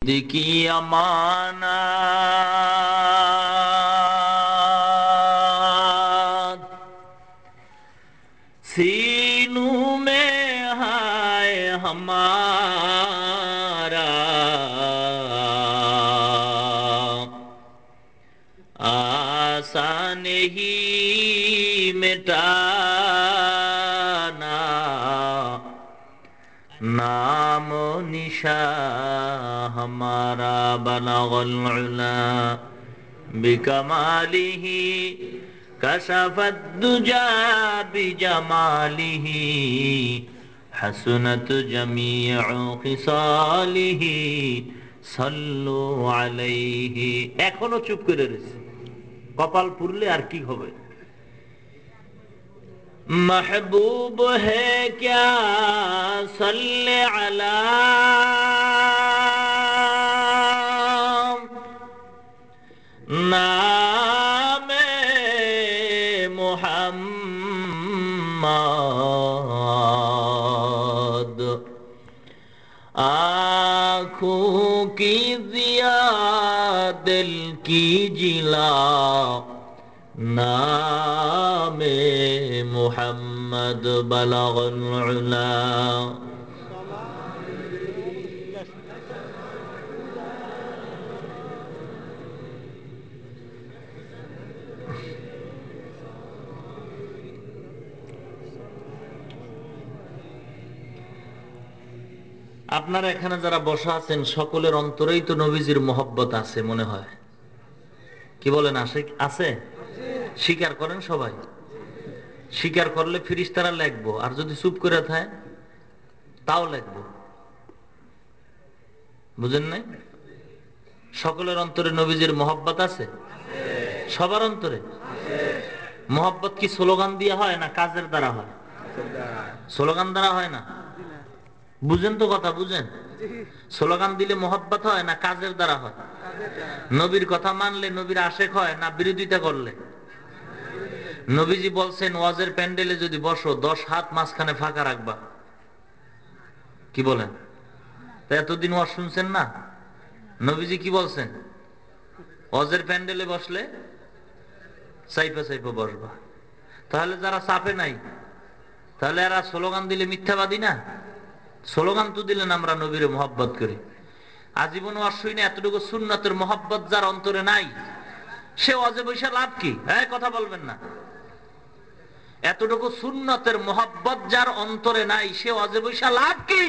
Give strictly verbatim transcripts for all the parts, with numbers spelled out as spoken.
की अमानत सीनों में है हमारा आसान ही मिटाना नाम निशा हमारा बलगल उला बिकमालिही कशफत दुजा बिजमालिही हसनत जमीउ खिसालिही सल्लु अलैहि। এখনো চুপ করে রয়েছে, কপাল পুরলে আর কি হবে। महबूब है क्या सल्ले अला नामे मोहम्मद आँखों की जिया दिल की जिला नामे मुहम्मद बलगल उला। আপনারা এখানে যারা বসা আছেন সকলের অন্তরেই তো নবীজির মোহব্বত আছে মনে হয়, কি বলেন? আসে আছে? স্বীকার করেন সবাই? স্বীকার করলে ফেরেশতারা লিখবো, আর যদি চুপ করে থাকে তাও লিখবো। বুঝেন নাই? সকলের অন্তরে নবীজির মোহব্বত আছে, সবার অন্তরে। মোহব্বত কি স্লোগান দিয়ে হয় না কাজের দ্বারা হয়? স্লোগান দ্বারা হয় না। বুঝেন তো কথা, বুঝেন? স্লোগান দিলে মোহব্বত হয় না কাজের দ্বারা হয়? নবীর কথা মানলে নবীর আশেক হয় না বিরোধিতা করলে? নবীজি বলছেন ওয়াজের প্যান্ডেলে যদি বসো দশ হাত মাঝখানে ফাঁকা রাখবা। কি বলেন? তা এতদিন ওয়াজ শুনছেন না? নবীজি কি বলছেন? ওয়াজের প্যান্ডেলে বসলে সাইফা সাইফা বসবা। তাহলে যারা চাপে নাই তাহলে এরা স্লোগান দিলে মিথ্যাবাদী না? স্লোগান তো দিলেন আমরা নবীর মোহব্বত করি। আজীবন ওয়াজ শুনে এতটুকু সুন্নতের মোহব্বত যার অন্তরে নাই সে ওয়াজে বসে লাভ কি? হ্যাঁ, কথা বলবেন না। এতটুকু সুন্নতের মোহব্বত যার অন্তরে নাই সে ওয়াজে বসে লাভ কি?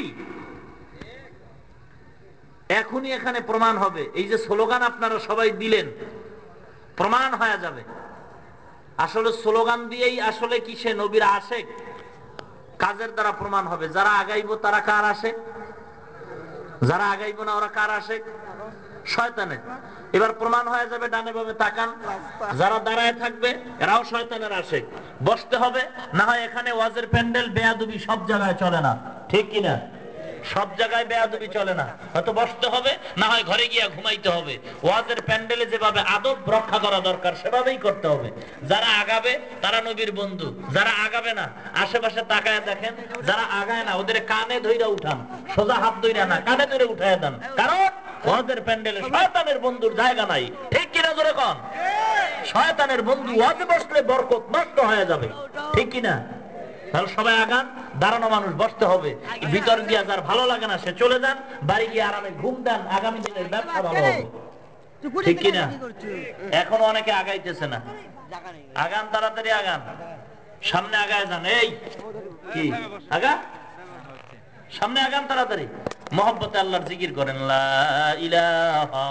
এখনই এখানে প্রমাণ হবে। এই যে স্লোগান আপনারা সবাই দিলেন প্রমাণ হয়ে যাবে আসলে স্লোগান দিয়েই আসলে কি সে নবীর আশেক। কাজের দ্বারা প্রমাণ হবে। যারা আগাইবো তারা কার আশেক, যারা আগাইবো না ওরা কার আশেক? শয়তানের। এবার প্রমাণ হয়ে যাবে। ডানে বামে তাকান, যারা দাঁড়ায় থাকবে এরাও শয়তানের আশেক। বসতে হবে, না হয় এখানে ওয়াজের প্যান্ডেল বেয়াদবি সব জায়গায় চলে না, ঠিক কিনা? সব জায়গায় বেয়াদবি চলে না, হয়তো বসতে হবে, না হয় ঘরে গিয়া ঘুমাইতে হবে। ওয়াজের প্যান্ডেলে যেভাবে আদব রক্ষা করা দরকার সেভাবেই করতে হবে। যারা আগাবে তারা নবীর বন্ধু, যারা আগাবে না আশেপাশে তাকায় দেখেন, যারা আগায় না ওদের কানে ধইরা উঠান, সোজা হাত ধইরা না কানে ধরে উঠায় দেন। কারণ ওয়াজের প্যান্ডেলে শয়তানের বন্ধুর জায়গা নাই, ঠিক কিনা? জোরে কোন? শয়তানের বন্ধু ওয়াজে বসলে বরকত নষ্ট হয়ে যাবে, ঠিক কিনা? তাহলে সবাই আগান, দাঁড়ানো মানুষ বসতে হবে। ভিতর দিয়া যার ভালো লাগে না সে চলে যান, বাড়ি গিয়ে আরামে ঘুম দেন, আগামী দিনের ব্যবসা ভালো হবে, ঠিক কিনা? এখন অনেকে আগাইতেছে না। আগান, তাড়াতাড়ি আগান, সামনে আগায় যান। এই কি আগা, সামনে আগান তাড়াতাড়ি। মহব্বতে আল্লাহর জিকির করেন। লা ইলাহা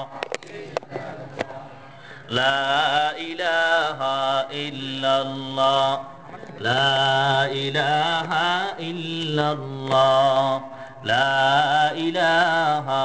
লা ইলাহা ইল্লাল্লাহ লা ইলাহা ইল্লাল্লাহ লা ইলাহা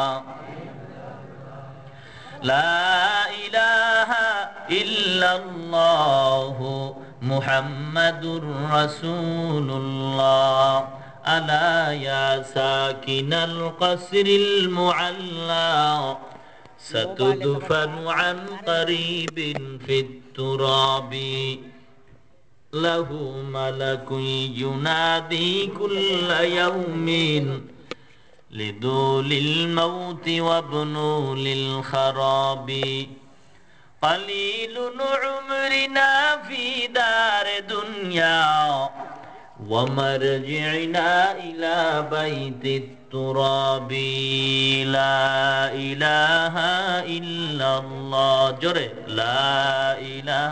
লা ইলাহা ইল্লাল্লাহ মুহাম্মাদুর রাসূলুল্লাহ আলা ইয়া সাকিনাল কসরিল মুআল্লা সাতুদফানু আন করিবিন ফিত তুরাবি লাহু মালাকুন ইউনাদি কুল্লা ইয়াউমিন لذول الموت وابنوا للخراب قليل عمرنا في دار دنيا ومرجعنا إلى بيت التراب لا إله إلا الله جري لا إله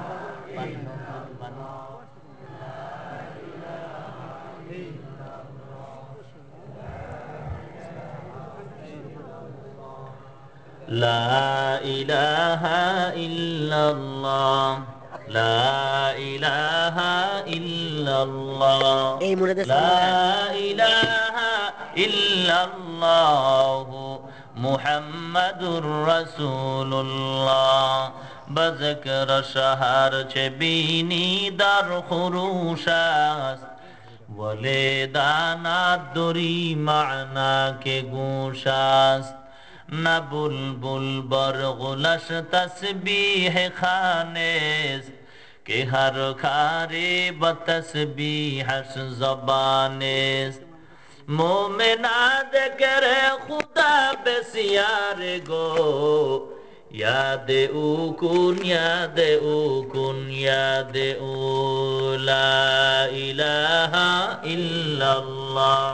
لا إله إلا الله لا إله إلا الله لا إله إلا الله محمد رسول الله بذكر شهر چبینی در خروشست ولدانا دوری معنا کے گوشست نہ بلبل برغلش تسبیح خانست کہ ہر کھارے بتسبیحش زبانست مومنا ذکر خدا بسیار گو یاد او کن یاد او کن یاد او لا الہ الا اللہ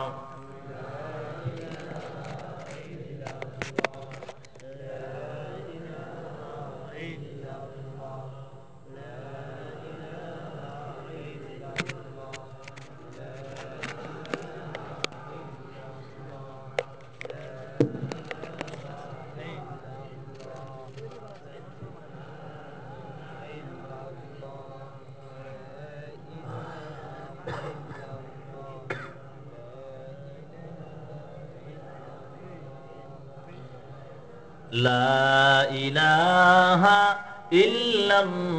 لا إله إلا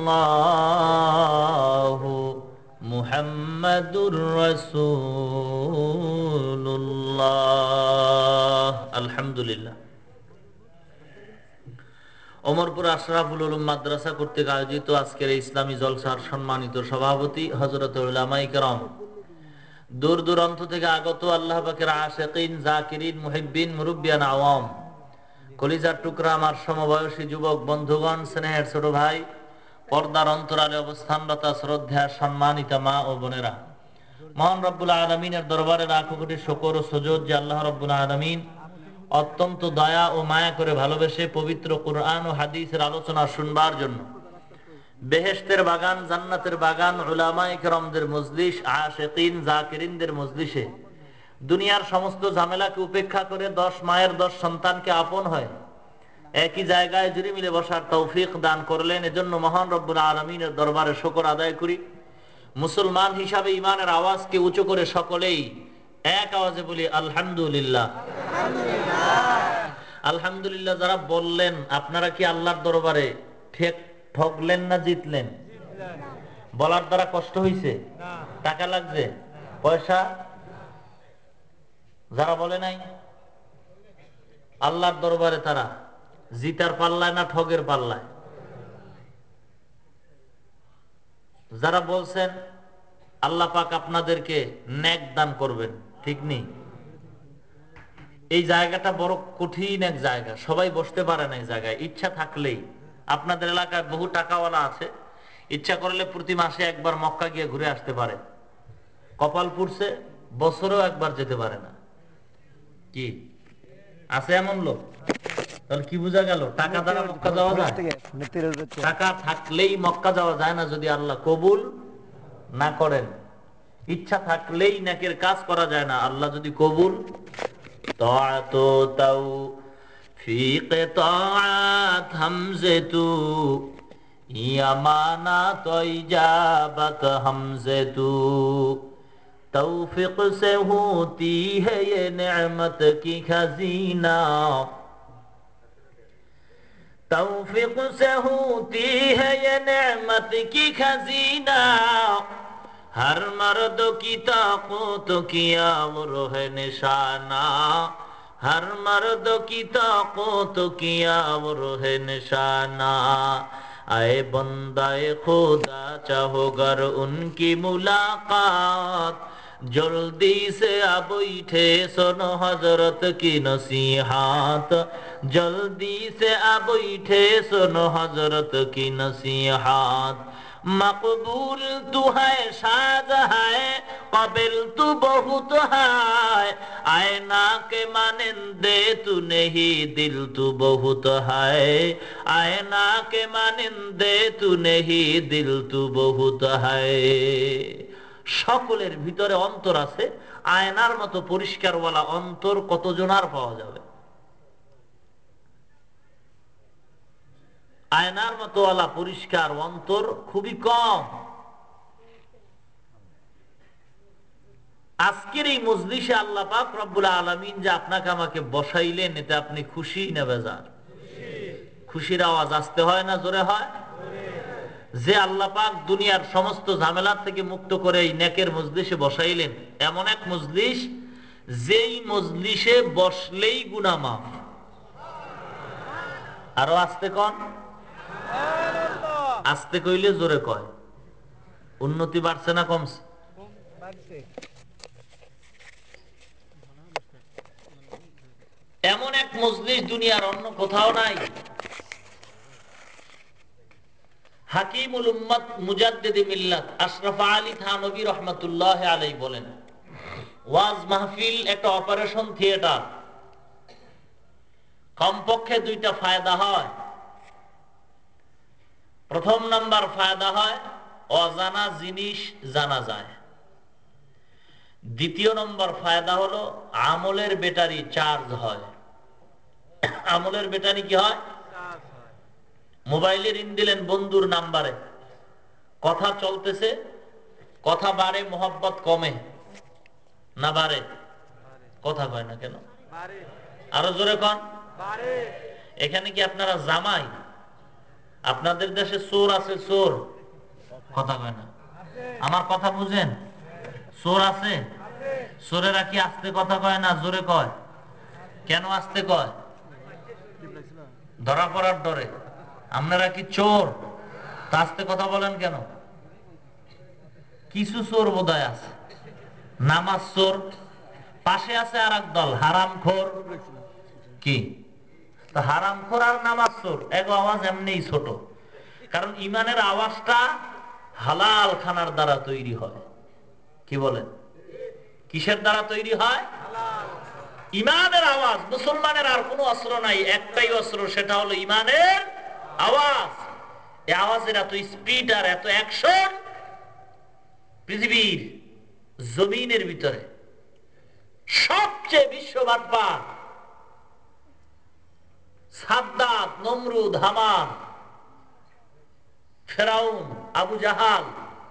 الله محمد رسول الله الحمد لله ওমরপুর আশরাফুল উলুম মাদ্রাসা কর্তৃক আয়োজিত আজকের ইসলামী জলসার সম্মানিত সভাপতি হযরত উলামায়ে কেরাম দূর দূরান্ত থেকে আগত আল্লাহ পাকের আশিকিন জাকিরিন মুহিব্বিন মুরব্বিয়ান আওয়াম কলিজার টুকরা আমার সমবয়সী যুবক বন্ধুগণ স্নেহের ছোট ভাই পর্দার অন্তরালে অবস্থানরত শ্রদ্ধা সম্মানিতা মা ও বোনেরা মহান রব্বুল আলামিনের দরবারে লাখো কোটি শুকর ও সুজুদ যে আল্লাহ রব্বুল আলামিন অত্যন্ত দয়া ও মায়া করে ভালোবেসে পবিত্র কুরআন ও হাদিসের আলোচনা শুনবার জন্য বেহেশতের বাগান জান্নাতের বাগান উলামায়ে কেরামদের মজলিস আশিকিন জাকিরিনদের মজলিসে দুনিয়ার সমস্ত ঝামেলাকে উপেক্ষা করে দশ মায়ের দশ সন্তানকে আপন হয় একই জায়গায় জুড়ে মিলে বসার তৌফিক দান করলেন এজন্য মহান রব্বুল আলামিনের দরবারে শুকর আদায় করি মুসলমান হিসাবে ঈমানের আওয়াজকে উঁচু করে সকলেই এক আওয়াজে বলি আলহামদুলিল্লাহ আলহামদুলিল্লাহ যারা বললেন আপনারা কি আল্লাহর দরবারে ঠেক ঠকলেন না জিতলেন বলার দ্বারা কষ্ট হইছে টাকা লাগছে পয়সা যারা বলে নাই আল্লাহর দরবারে তারা জিতার পাল্লায় না ঠগের পাল্লায় যারা বলছেন আল্লাহ পাক আপনাদেরকে নেক দান করবেন ঠিক নেই এই জায়গাটা বড় কঠিন এক জায়গা সবাই বসতে পারে না এই জায়গায় ইচ্ছা থাকলেই আপনাদের এলাকায় বহু টাকাওয়ালা আছে ইচ্ছা করলে প্রতি মাসে একবার মক্কা গিয়ে ঘুরে আসতে পারে কপাল পুড়ছে বছরেও একবার যেতে পারে না কি আছে এমন লোক তাহলে কি বোঝা গেল টাকা দ্বারা মক্কা যাওয়া যায় টাকা থাকলেই মক্কা যাওয়া যায় না যদি আল্লাহ কবুল না করেন ইচ্ছা থাকলেই নেকের কাজ করা যায় না আল্লাহ যদি কবুল তাআতু তাওফীক তাআত হামজে তু ইয়ামানাত ইজাবাত হামজে তু तौफीक से होती है ये नेमत की खजीना तौफीक से होती है ये नेमत की खजीना हर मर्द की ताकत किया वो है निशाना हर मर्द की ताकत किया वो है निशाना आए बंदाए खुदा चाहो गर उनकी मुलाकात जल्दी से अब बैठे सुनो हजरत की नसीहत, जल्दी से अब बैठे सुनो हजरत की नसीहत। मकबूल तू है शाद है काबिल तू बहुत है, आईना के मानिंदे तू नहीं दिल तू बहुत है, आईना के मानिंदे तू नहीं दिल तू बहुत है। সকলের ভিতরে অন্তর আছে, আয়নার মতো পরিষ্কারওয়ালা অন্তর কতজনার পাওয়া যাবে? আয়নার মতো ওয়ালা পরিষ্কার অন্তর খুবই কম। আজকের এই মজলিসে আল্লাহ পাক রব্বুল আলামিন যে আপনাকে আমাকে বসাইলেন, এতে আপনি খুশি না বেজার? খুশির আওয়াজ আসতে হয় না জোরে হয়? যে আল্লাহ পাক দুনিয়ার সমস্ত ঝামেলা থেকে মুক্ত করে এই নেকের মজলিসে বসাইলেন, এমন এক মজলিস যেই মজলিসে বসলেই গুনাহ মাফ। আরো আস্তে কন, আস্তে কইলে জোরে কয়। উন্নতি বাড়ছে না কমছে? এমন এক মজলিস দুনিয়ার অন্য কোথাও নাই। হাকিমুল উম্মত মুজাদ্দিদ মিল্লাত আশরাফ আলী থানভী রহমাতুল্লাহ আলাইহি বলেন, ওয়াজ মাহফিল একটা অপারেশন থিয়েটার। কমপক্ষে দুইটা ফায়দা হয়। প্রথম নাম্বার ফায়দা হয় অজানা জিনিস জানা যায়। দ্বিতীয় নম্বর ফায়দা হলো আমলের ব্যাটারি চার্জ হয়। আমলের ব্যাটারি কি হয়? মোবাইলে রিং দিলেন বন্ধুর নাম্বারে, কথা চলতেছে, কথা বাড়ে মোহাব্বত কমে না বাড়ে? কথা কয় না কেন? আরো জোরে কন। এখানে কি আপনারা জামাই? আপনাদের দেশে চোর আছে? চোর কথা কয় না। আমার কথা বুঝেন? চোর আছে? চোরেরা কি আস্তে কথা কয় না জোরে কয়? কেন আস্তে কয়? ধরা পড়ার ডরে। আপনারা কি চোর? তা আস্তে কথা বলেন কেন? কিছু চোর বোধহয় আছে, নামাজ চোর। পাশে আছে আর এক দল হারামখোর। কি হারামখোর আর নামাজ চোর এক আওয়াজ এমনিই ছোট, কারণ ইমানের আওয়াজটা হালাল খানার দ্বারা তৈরি হয়। কি বলেন? কিসের দ্বারা তৈরি হয়? ইমানের আওয়াজ। মুসলমানের আর কোনো অস্ত্র নাই, একটাই অস্ত্র, সেটা হলো ইমানের আওয়াজ। এই আওয়াজের এত স্পিড আর এত অ্যাকশন পৃথিবীর জমিনের ভিতরে সবচেয়ে বিশ্ববাদবার সাদ্দাত, নমরুদ, হামান, ফেরাউন, আবু জাহাল,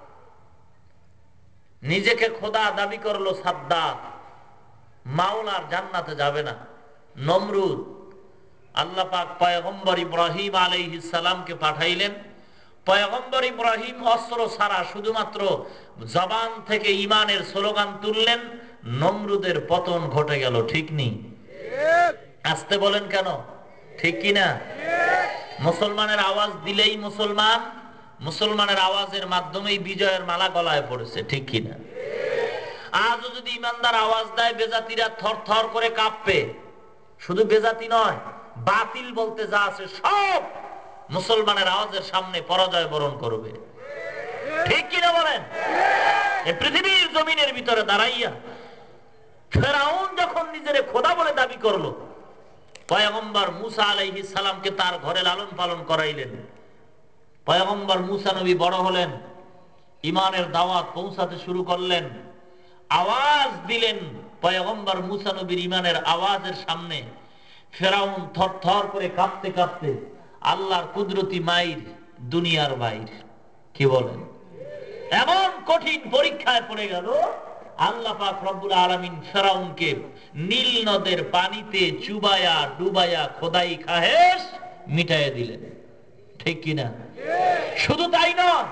নিজেকে খোদা দাবি করলো সাদ্দাত, মাওলার জান্নাতে যাবে না। নমরুদ, আল্লাহ পাক পয়গম্বর ইব্রাহিম আলাইহিস সালামকে পাঠাইলেন। পয়গম্বর ইব্রাহিম অস্ত্র ছাড়া শুধুমাত্র জবান থেকে ঈমানের স্লোগান তুললেন, নমরুদের পতন ঘটে গেল। ঠিক নেই? আসতে বলেন কেন? ঠিক কিনা? মুসলমানের আওয়াজ দিলেই মুসলমান, মুসলমানের আওয়াজের মাধ্যমেই বিজয়ের মালা গলায় পড়েছে। ঠিক কিনা? আজও যদি ইমানদার আওয়াজ দেয়, বেজাতিরা থর থর করে কাঁপবে। শুধু বেজাতি নয়, বাতিল বলতে যা আছে সব মুসলমানের আওয়াজের সামনে পরাজয় বরণ করবে। ঠিক কিনা বলেন? এই পৃথিবীর জমিনের ভিতরে দাঁড়াইয়া ফেরাউন যখন নিজের খোদা বলে দাবি করলো, পয়গম্বর মুসা আলাইহিস সালামকে তার ঘরে লালন পালন করাইলেন। পয়গম্বর মুসা নবী বড় হলেন, ইমানের দাওয়াত পৌঁছাতে শুরু করলেন, আওয়াজ দিলেন। পয়গম্বর মুসা নবীর ইমানের আওয়াজের সামনে ফেরাউন থর থর করে কাঁপতে কাঁপতে আল্লাহর কুদরতি মাইর দুনিয়ার বাইর। কি বলেন? এমন কঠিন পরীক্ষায় পড়ে গেল, আল্লাহ পাক রব্বুল আলামিন ফেরাউনকে নীল নদের পানিতে চুবায়া ডুবায়া খোদাই খাহেশ মিটাইয়া দিলেন। ঠিক কিনা? শুধু তাই নয়,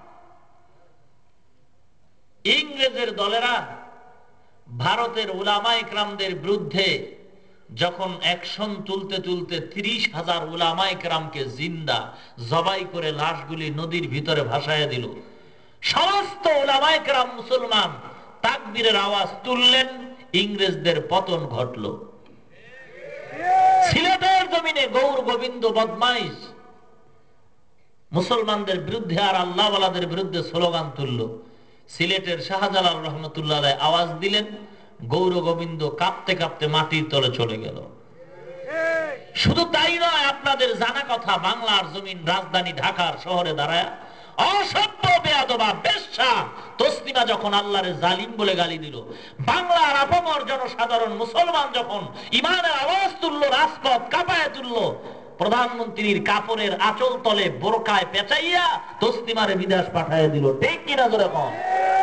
ইংরেজের দলেরা ভারতের উলামা ইকরামদের বিরুদ্ধে যখন অ্যাকশন তুলতে তুলতে ত্রিশ হাজার উলামা ইকরামকে জিন্দা জবাই করে লাশগুলি নদীর ভিতরে ভাসাইয়া দিল। সমস্ত উলামা ইকরাম মুসলমান, তাকবীরের আওয়াজ তুললেন, ইংরেজদের পতন ঘটল। সিলেটের জমিনে গৌর গোবিন্দ বদমাইশ মুসলমানদের বিরুদ্ধে আর আল্লাহওয়ালাদের বিরুদ্ধে স্লোগান তুলল। সিলেটের শাহজালাল রহমতুল্লাহ আলাইহি আওয়াজ দিলেন, গৌর গোবিন্দ কাঁপতে কাঁপতে মাটির তলে চলে গেল। শুধু তাই নয়, আপনাদের জানা কথা, বাংলার জমিন রাজধানী ঢাকার শহরে দাঁড়ায় অসভ্য বেয়াদবা বেশ্যা তসলিমা যখন আল্লাহরে জালিম বলে গালি দিল, বাংলার আপামর জনসাধারণ মুসলমান যখন ইমানের আওয়াজ তুলল, রাজপথ কাঁপায় তুলল, প্রধানমন্ত্রীর কাপড়ের আঁচল তলে বোরকায় পেঁচাইয়া তসলিমারে বিদেশ পাঠাইয়া দিল। ঠিক কিনা জোরে কম?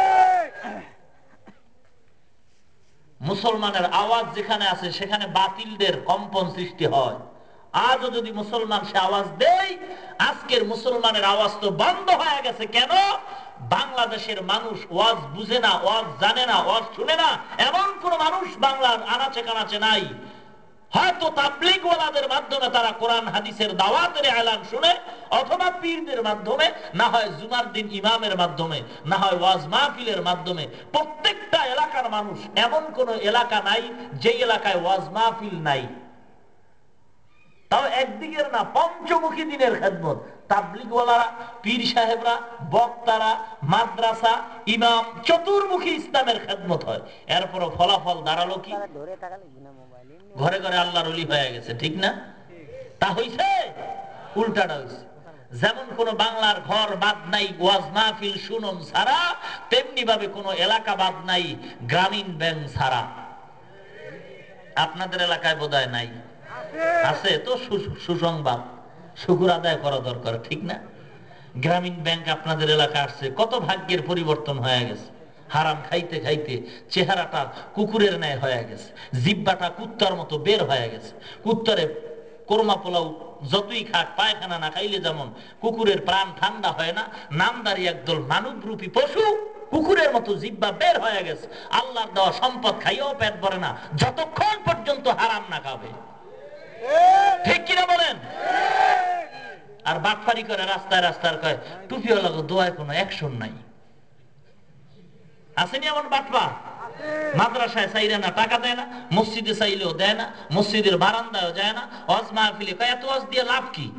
মুসলমানের আওয়াজ যেখানে আছে সেখানে বাতিলদের কম্পন সৃষ্টি হয়। আজও যদি মুসলমান সে আওয়াজ দেয়, আজকের মুসলমানের আওয়াজ তো বন্ধ হয়ে গেছে। কেন? বাংলাদেশের মানুষ ওয়াজ বুঝে না, ওয়াজ জানে না, ওয়াজ শুনে না, এমন কোন মানুষ বাংলার আনাচে কানাচে নাই। হয়তো তাবলীগ ওয়ালাদের মাধ্যমে তারা কোরআন হাদিসের দাওয়াতের এলান শুনে, অথবা পীরদের মাধ্যমে, না হয় জুমার দিন ইমামের মাধ্যমে, না হয় ওয়াজ মাহফিলের মাধ্যমে। প্রত্যেকটা এলাকার মানুষ, এমন কোন এলাকা নাই যে এলাকায় ওয়াজ মাহফিল নাই। তাও একদিকের না, পঞ্চমুখী দিনের খেদমত। তাবলীগ ওয়ালারা, পীর সাহেবরা, বক্তারা, মাদ্রাসা, ইমাম, চতুর্মুখী ইসলামের খেদমত হয়। এরপরও ফলাফল দাঁড়ালো কি? ঘরে ঘরে আল্লাহর ওলি হয়ে গেছে। ঠিক না? তা হইছে? উল্টাটা হইছে। যেমন কোন বাংলার ঘর বাদ নাই ওয়াজ মাহফিল শুনুন ছাড়া, তেমনি ভাবে কোন এলাকা বাদ নাই গ্রামীণ ব্যাংক ছাড়া। আপনাদের এলাকায় বোধহয় নাই, আছে তো সুসংবাদ, শুকর আদায় করা দরকার। ঠিক না? গ্রামীণ ব্যাংক আপনাদের এলাকা আসছে, কত ভাগ্যের পরিবর্তন হয়ে গেছে। হারাম খাইতে খাইতে চেহারাটা কুকুরের ন্যায় হয়ে গেছে, জিব্বাটা কুত্তার মতো বের হয়ে গেছে। কুত্তারে কোরমা পোলাও যতই খাক, পায়খানা না খাইলে যেমন কুকুরের প্রাণ ঠান্ডা হয় না, নামদারি একদল মানবরূপী পশু কুকুরের মতো জিব্বা বের হয়ে গেছে। আল্লাহর দেওয়া সম্পদ খাইও পেট ভরে না যতক্ষণ পর্যন্ত হারাম না খাবে। ঠিক কিনা বলেন? আর বাটফারি করে রাস্তায় রাস্তায় কয় টুপিওয়ালা দোয়ায় কোনো অ্যাকশন নাই। আসেনি এমন বাটপা? মাদ্রাসায় চাইলে না টাকা দেয় না, মসজিদে চাইলেও দেয় না, মসজিদের বারান্দায় যায় না, ওয়াজ মাহফিলে কয় এত ওয়াজ দিয়ে লাভ কি?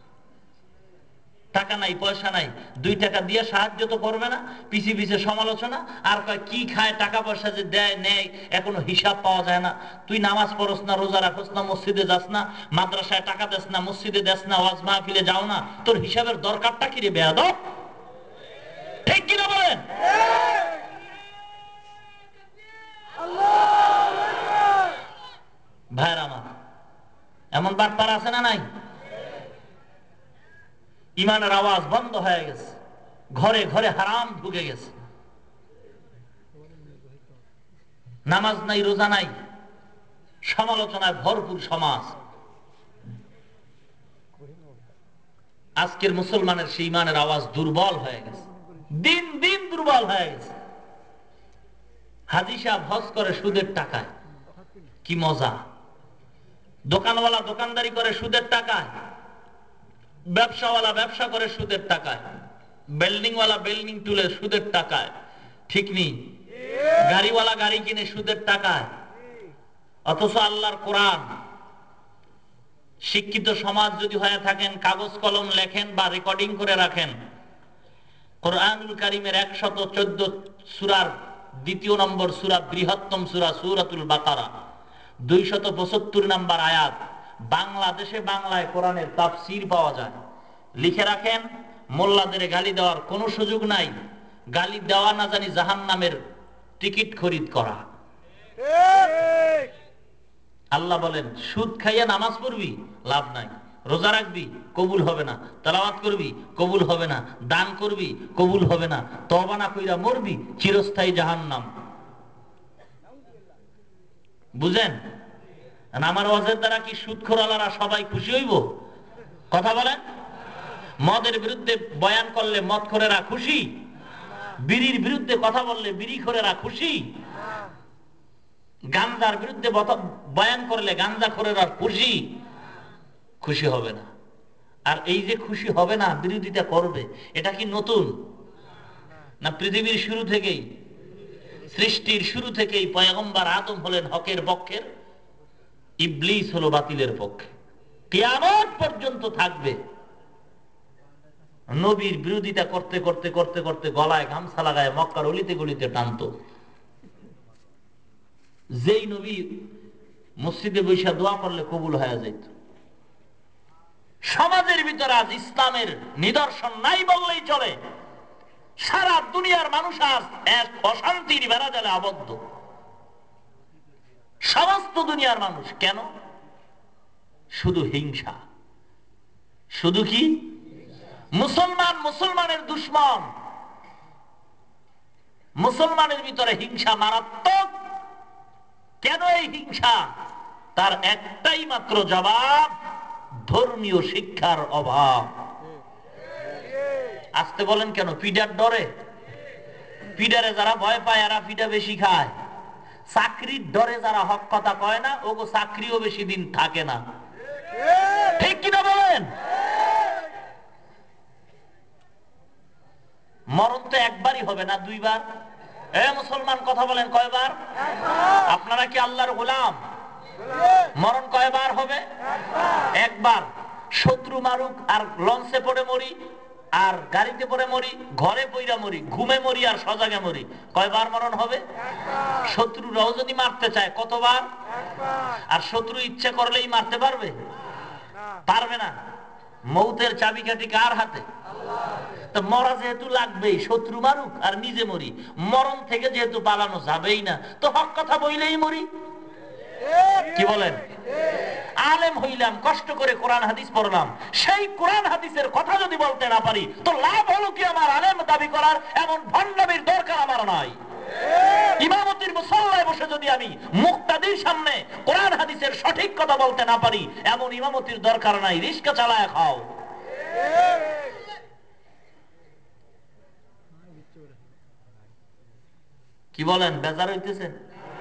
টাকা নাই, পয়সা নাই, দুই টাকা দিয়ে সাহায্য তো করবে না, পিছে পিছে সমালোচনা। আর কয় কি খায়, টাকা পয়সা যে দেয় নেয় এখনো হিসাব পাওয়া যায় না। তুই নামাজ পড়স না, রোজা রাখস না, মসজিদে যাস না, মাদ্রাসায় টাকা দেস না, মসজিদে দেস না, ওয়াজ মাহফিলে যাও না, তোর হিসাবের দরকারটা কি রে বেয়াদব? ঠিক কিনা বলেন? ভাইর আমার, এমন বাটপার আছে না নাই? ইমানের আওয়াজ বন্ধ হয়ে গেছে, ঘরে ঘরে হারাম ঢুকে গেছে। নামাজ নাই, রোজা নাই, সমালোচনায় ভরপুর সমাজ। আজকের মুসলমানের সেই ইমানের আওয়াজ দুর্বল হয়ে গেছে, দিন দিন দুর্বল হয়ে গেছে। হাজি সাহেব হজ করে সুদের টাকায়, কি মজা। দোকানওয়ালা দোকানদারি করে সুদের টাকায়, ব্যবসাওয়ালা ব্যবসা করে সুদের টাকায়, বিল্ডিংওয়ালা বিল্ডিং তুলে সুদের টাকায়, ঠিক নেই? গাড়িওয়ালা গাড়ি কিনে সুদের টাকায়। অথচ আল্লাহর কোরআন, শিক্ষিত সমাজ যদি হয়ে থাকেন, কাগজ কলম লেখেন বা রেকর্ডিং করে রাখেন, কোরআনুল কারীমের একশত চোদ্দ সূরার দ্বিতীয় নম্বর সূরা, বৃহত্তম সূরা সূরাতুল বাকারা, দুইশত পঁচাত্তর নম্বর আয়াত, বাংলাদেশে বাংলায় কোরআনের তাফসীর পাওয়া যায়। লিখে রাখেন, মোল্লাদের গালি দেওয়ার কোনো সুযোগ নাই। গালি দেওয়া না জানি জাহান্নামের টিকিট খরিদ করা। আল্লাহ বলেন, সুদ খাইয়া নামাজ পড়বি, লাভ নাই। রোজা রাখবি, কবুল হবে না। তেলাওয়াত করবি, কবুল হবে না। দান করবি, কবুল হবে না। তওবা না কইরা মরবি, চিরস্থায়ী জাহান্নাম। বুঝেন? আমার ওয়াজের দ্বারা কি সুদখোরওয়ালারা সবাই খুশি হইব? কথা বলেন। মদের বিরুদ্ধে বয়ান করলে মদখোরেরা খুশি? বিড়ির বিরুদ্ধে কথা বললে বিড়িখোরেরা খুশি? গাঞ্জার বিরুদ্ধে বয়ান করলে গাঞ্জাখোরেরা খুশি? খুশি হবে না। আর এই যে খুশি হবে না, বিরোধিতা করবে, এটা কি নতুন না পৃথিবীর শুরু থেকেই? সৃষ্টির শুরু থেকেই পয়গম্বর আদম হলেন হকের পক্ষের, ইবলিস হলো বাতিলের পক্ষে। কিয়ামত পর্যন্ত থাকবে। নবীর বিরোধিতা করতে করতে করতে করতে গলায় গামছা লাগায় মক্কার অলিতে গলিতে টানতো। যেই নবী মসজিদে বৈশা দোয়া করলে কবুল হয়ে যাইত। সমাজের ভিতরে আজ ইসলামের নিদর্শন নাই বললেই চলে। সারা দুনিয়ার মানুষ আজ এক অশান্তির বেড়াজালে আবদ্ধ। সমস্ত দুনিয়ার মানুষ। কেন? শুধু হিংসা। শুধু কি? মুসলমান মুসলমানের দুশ্মন। মুসলমানের ভিতরে হিংসা মারাত্মক। কেন এই হিংসা? তার একটাই মাত্র জবাব, ধর্মীয় শিক্ষার অভাব। আসতে বলেন কেন? পিডার ডরে। পিডারে যারা ভয় পায় এরা পিডা বেশি খায়। চাকরির ডরে যারা হক কথা কয় না, ওগো চাকরিও বেশি দিন থাকে না। ঠিক কিনা বলেন? মরণ তো একবারই হবে না, দুইবার। এ মুসলমান কথা বলেন, কয়বার? আপনারা কি আল্লাহর গোলাম? মরণ কয়বার হবে? একবার। শত্রু মারুক আর লঞ্চে পড়ে মরি, আর গাড়িতে পড়ে মরি, ঘরে পইরা মরি, ঘুমে মরি আর সজাগে মরি, কয়বার মরণ হবে? শত্রুরাও যদি মারতে চায় কতবার? আর শত্রু ইচ্ছে করলেই মারতে পারবে? পারবে না। মৌতের চাবিকাঠি কার হাতে? তো মরা যেহেতু লাগবেই, শত্রু মারুক আর নিজে মরি, মরণ থেকে যেহেতু পালানো যাবেই না, তো হক কথা বইলেই মরি। কি বলেন? আলেম হইলাম, কষ্ট করে কোরআন হাদিস পড়লাম, সেই কোরআন হাদিসের কথা যদি বলতে না পারি, তো লাভ হলো কি আমার আলেম দাবি করার? এমন ভণ্ডামির দরকার আমার নাই। ইমামতির মুসল্লায় বসে যদি আমি মুক্তাদির সামনে কোরআন হাদিসের সঠিক কথা বলতে না পারি, এমন ইমামতির দরকার নাই। রিস্কা চালায় খাও। কি বলেন? বেজার হইতেছেন?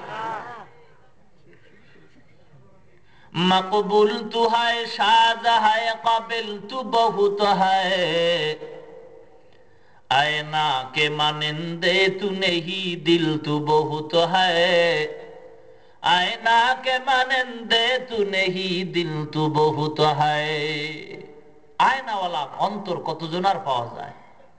মকবুল তু হায় শাদ হায় কাবিল তু বহুত হায় আয়না কে মানিন্দে তু নেহি দিল তু বহুত হায় আয়না কে মানিন্দে তু নেহি দিল তু বহুত হায়। আয়নাওয়ালা অন্তর কতজনার পাওয়া যায়?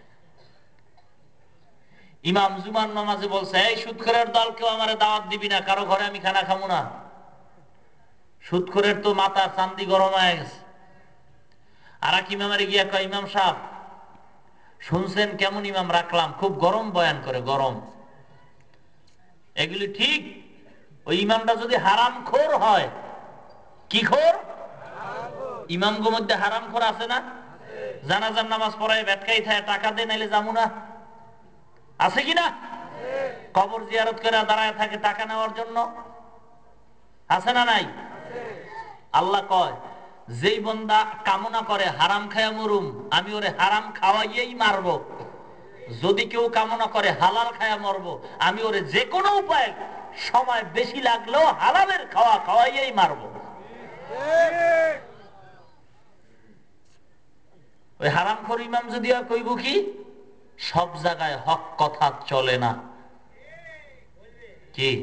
ইমাম জুমান নামাজে বলছে, এই সুদখোরের দল, কেউ আমারে দাওয়াত দিবি না, কারো ঘরে আমি খানা খাবো না। সুদখোরের তো মাথা চান্দি গরম হয়ে গেছে। আর এক ইমামের গিয়া কয়, ইমাম সাহেব শুনছেন কেমন ইমাম রাখলাম, খুব গরম বয়ান করে, গরম। এগুলি ঠিক। ওই ইমামটা যদি হারাম খোর হয়। কি খোর? ইমামগো মধ্যে হারাম খোর আছে না? জানাজার নামাজ পড়ায় ভেটকাই থাকে, টাকা দেয় নাইলে যাবো না, আছে কিনা? কবর জিয়ারত করে দাঁড়ায় থাকে টাকা নেওয়ার জন্য, আছে না নাই? আল্লাহ কয়, যেই বন্দা কামনা করে হারাম খায়া মরুম, আমি ওরে হারাম খাওয়াইয়েই মারব। যদি কেউ কামনা করে হালাল খায়া মরব, আমি ওরে যে কোনো উপায়, সময় বেশি লাগলেও হালালের খাওয়া খাওয়াইয়েই মারব। ওই হারামখোর ইমাম যদি আর কইব কি, সব জায়গায় হক কথা চলে না। কি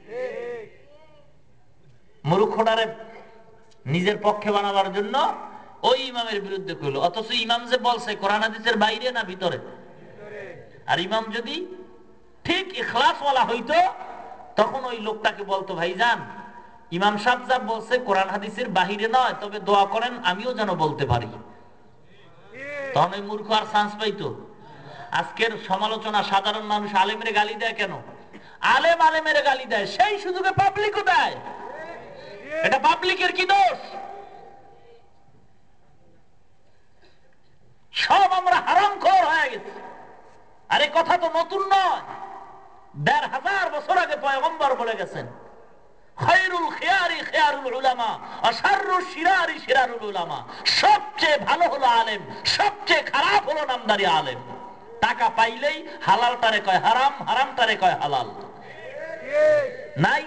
মূর্খটারে নিজের পক্ষে বানাবার জন্য ওই ইমামের বিরুদ্ধে কইল, অথচ ইমাম যে বলছে কোরআন হাদিসের বাইরে না ভিতরে। আর ইমাম যদি ঠিক ইখলাসওয়ালা হইতো, তখন ওই লোকটাকে বলতো, ভাইজান ইমাম সাহেব যা বলছে কোরআন হাদিসের বাহিরে নয়, তবে দোয়া করেন আমিও যেন বলতে পারি। তখন ওই মূর্খ আর চান্স পাইতো। আজকের সমালোচনা, সাধারণ মানুষ আলেমের গালি দেয় কেন? আলেম আলেমের গালি দেয়, সেই সুযোগে পাবলিকও দেয়। এটা পাবলিকের কি দোষ? সব আমরা হারামখোর হয়ে গেছি। আরে কথা তো নতুন নয়, দেড় হাজার বছর আগে পয়গম্বর বলে গেছেন, খায়রুল খিয়ারি খিয়ারুল উলামা ওয়া শাররুশ শিরারি শিরারুল উলামা। সবচেয়ে ভালো হলো আলেম, সবচেয়ে খারাপ হলো নামদারি আলেম। টাকা পাইলেই হালালটারে কয় হারাম, হারামটারে কয় হালাল। নাই?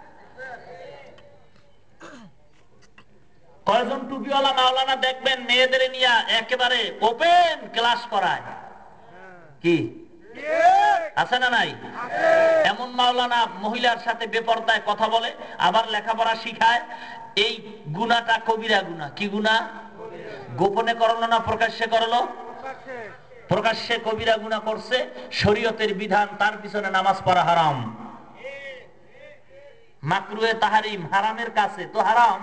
কয়জন টুপিওয়ালা মাওলানা দেখবেন মেয়েদের নিয়ে একেবারে ওপেন ক্লাস করায়? কি আছে না নাই? এমন মাওলানা মহিলার সাথে বেপরদায় কথা বলে, আবার লেখাপড়া শিখায়। এই গুনাহটা কবিরা গুনাহ। কি গুনাহ? গোপনে করলো না প্রকাশ্যে করলো? প্রকাশ্যে কবিরা গুনাহ করছে। শরীয়তের বিধান, তার পিছনে নামাজ পড়া হারাম। মাকরুহে তাহারিম, হারামের কাছে তো হারাম।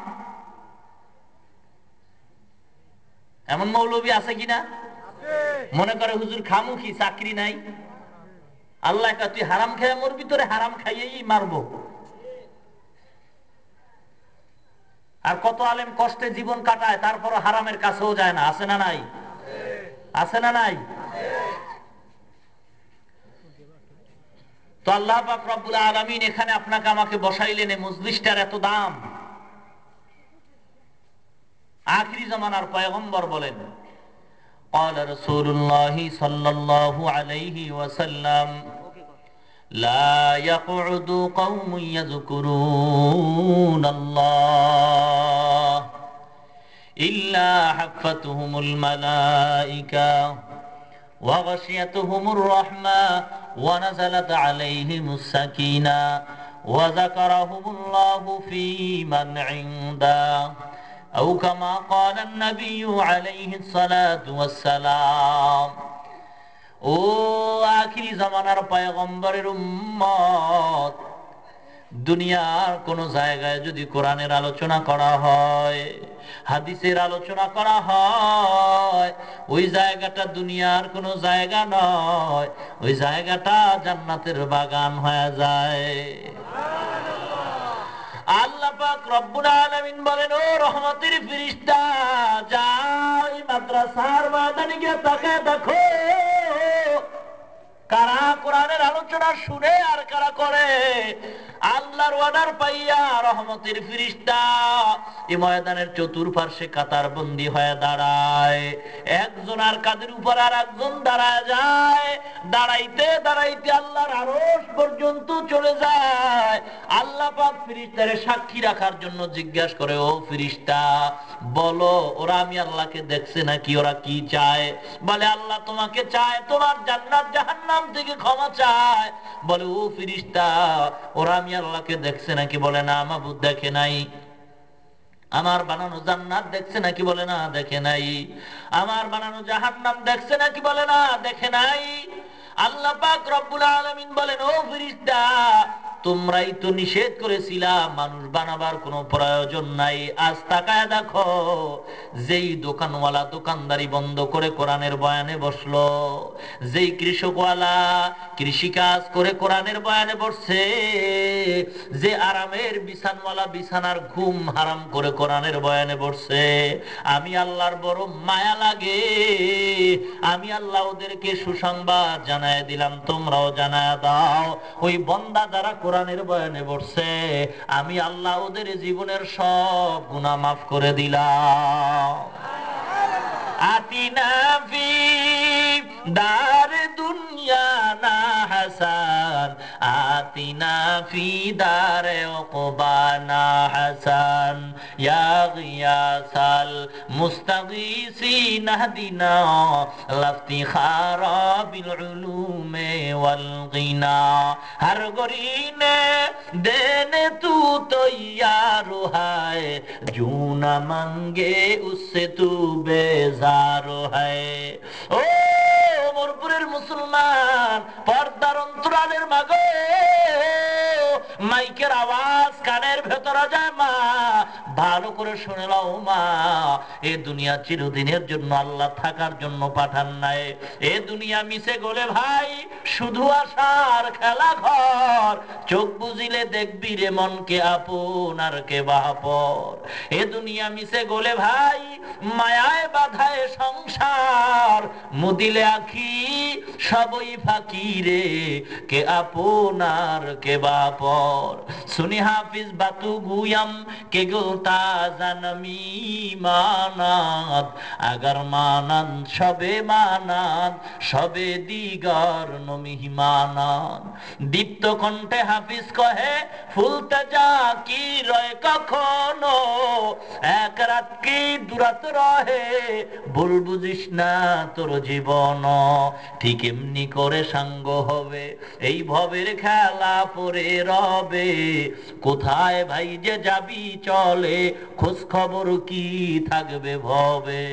এমন মৌলবী আছে কিনা? মনে করে হুজুর খামুখী, চাকরি নাই। আল্লাহ কা তুই হারাম খেয়ে মরবি, তোরে হারাম খাইয়েই মারবো। আর কত আলেম কষ্টে জীবন কাটায়, তারপর হারামের কাছেও যায় না। আছে না নাই? আছে না নাই? তো আল্লাহ পাক রব্বুল আলামিন এখানে আপনাকে আমাকে বসাইলেন, এই মজলিসটার এত দাম। আখিরি জামানার পয়গম্বর বলেন, قال رسول الله صلى الله عليه وسلم لا يقعد قوم يذكرون الله إلا حفتهم الملائكة وغشيتهم الرحمة ونزلت عليهم السكينة وذكرهم الله في من عنده أو كما قال النبي عليه الصلاة والسلام। ও আখিরি জামানার পয়গম্বরের উম্মত, দুনিয়ার কোন জায়গায় যদি কোরআনের আলোচনা করা হয়, হাদিসের আলোচনা করা হয়, ওই জায়গাটা দুনিয়ার কোন জায়গা নয়, ওই জায়গাটা জান্নাতের বাগান হয়ে যায়। আল্লাহ পাক রব্বুল আলামিন বলেন, ও রহমতের ফেরেশতা, যাও এই মাদ্রাসার ময়দানে গিয়ে তাকায় দেখো কারা কোরআনের আলোচনা শুনে আর কারা করে। আল্লাহর অর্ডার পাইয়া রহমতের ফেরেশতা এই ময়দানের চতুর্পার্শ্বে কাতার বন্দী হয়ে দাঁড়ায়। একজন আর কাদের উপর আর একজন দাঁড়ায় যায়। দাঁড়াইতে দাঁড়াইতে আল্লাহর আরশ পর্যন্ত চলে যায়। আল্লাহ পাক ফেরেশতারে সাক্ষী রাখার জন্য জিজ্ঞাসা করে, ও ফেরেশতা বলো, ওরা আমি আল্লাহকে দেখছে নাকি? ওরা কি চায়? বলে, আল্লাহ তোমাকে চায়, তোমার জান্নাত জাহান্নাম থেকে ক্ষমা চায়। বলে, ও ফেরেশতা ওরা আমি আল্লাহকে দেখছে নাকি? বলে, না মাবুদ দেখে নাই। আমার বানানো জান্নাত দেখছে নাকি? বলে, না দেখে নাই। আমার বানানো জাহান্নাম দেখছে নাকি? বলে, না দেখে নাই। আল্লাহ পাক রব্বুল আলামিন বলেন, ও ফেরেশতা তোমরাই তো নিষেধ করেছিলা মানুষ বানাবার কোনো প্রয়োজন নাই। আজ তাকায় দেখো, যেই দোকানওয়ালা দোকানদারি বন্ধ করে কোরআনের বয়ানে বসলো, যেই কৃষকওয়ালা কৃষিকাজ করে কোরআনের বয়ানে বসছে, যে আরামের বিছানওয়ালা বিছানার ঘুম হারাম করে কোরআনের বয়ানে বসছে, আমি আল্লাহর বড় মায়া লাগে। আমি আল্লাহ ওদেরকে সুসংবাদ জানায় দিলাম, তোমরাও জানায় দাও, ওই বন্দা যারা কোরআনের বয়ানে বসছে, আমি আল্লাহ ওদের জীবনের সব গুনাহ মাফ করে দিলাম। আতিনা ফি দার দুনিয়া না হাসান, আতিনা ফি দারে উকবা না হাসান, ইয়া গিয়াসাল মুস্তাগীসিন হাদিনা লাফতিখারা বিল উলুমে ওয়াল গিনা, হর গরিনে দেনে তু তৈয়ার হায়, জু না মাঙ্গে উসসে তু বেজার হায়। ও মোরপুরের মুসলমান, পর্দার অন্তরালের মাগো, মাইকের আওয়াজ কানের ভেতরে যায় মা, ভালো করে শুনে নাও মা, এ দুনিয়া চিরদিনের জন্য আল্লাহ থাকার জন্য পাঠান নাই। এ দুনিয়া মিশে গলে ভাই শুধু আশার খেলা ঘর, চোখ বুঝিলে দেখবি রে মনকে আপন আর কে বাপর। এ দুনিয়া মিশে গলে ভাই মায়ায় বাধায় সংসার, মুদিলে আখি সবই ফাঁকি রে, কে আপনার কে বাপর। শুনি হাফিজ বাতু গুয়াম কে গোতা জানমি মানাত, আগার মানান সবে মানান সবে দিগার নমি মানান। দীপ্ত কণ্ঠে হাফিজ কহে, ফুলতে যা কি রয় কখনো, এক রাত কি দুরাত রহে, ভুল বুঝিস না তোর জীবন, ঠিক এমনি করে সাঙ্গ হবে, এই ভবের খেলা পরে রবে, কোথায় ভাই যে যাবি চলে, খোঁজ খবর কি থাকবে ভবে।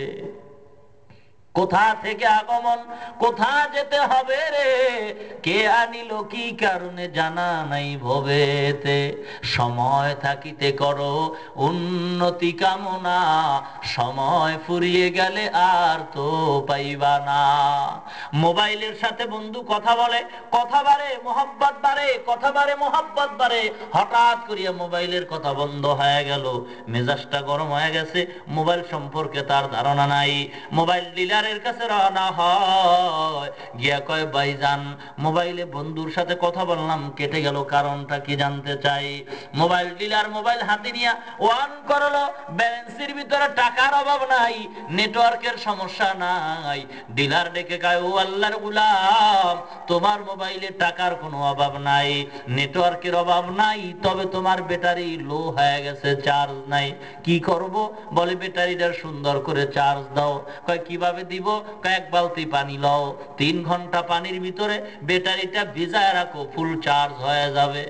কোথা থেকে আগমন, কোথা যেতে হবে রে, কে আনিল কি কারণে জানা নাই ভবেতে। সময় থাকিতে করো উন্নতি কামনা, সময় ফুরিয়ে গেলে আর তো পাইবা না। মোবাইলের সাথে বন্ধু কথা বলে, কথা বাড়ে মোহাব্বত বাড়ে, কথা বাড়ে মোহাব্বত বাড়ে, হঠাৎ করিয়া মোবাইলের কথা বন্ধ হয়ে গেল, মেজাজটা গরম হয়ে গেছে, মোবাইল সম্পর্কে তার ধারণা নাই। মোবাইল ডিলারের কাছে রওনা হয়, গিয়া কয় ভাইজান মোবাইলে বন্ধুর সাথে কথা বললাম কেটে গেল, কারণটা কি জানতে চাই। মোবাইল ডিলার মোবাইল হাতে নিয়ে ওয়ান করলো, ব্যালেন্সের ভিতরে টাকার অভাব নাই, নেটওয়ার্কের সমস্যা নাই। ডিলার ডেকে কয় ও আল্লাহর গোলাম, তোমার মোবাইলে টাকার কোনো অভাব নাই, নেটওয়ার্কের অভাব নাই, তবে তোমার ব্যাটারি লো হয়ে গেছে, চার্জ নাই, কি করব? বলে ব্যাটারিটা সুন্দর করে চার্জ দাও। কয় কিভাবে দিব? কয় এক বালতি পানি লও, তিন ঘন্টা পানির ভিতরে ব্যাটারিটা ভিজায় রাখো, ফুল চার্জ হয়ে যাবে।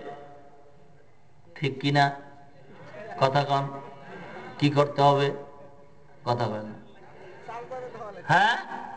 ঠিক কিনা কথা কন? কি করতে হবে কথা বলেন? হ্যাঁ,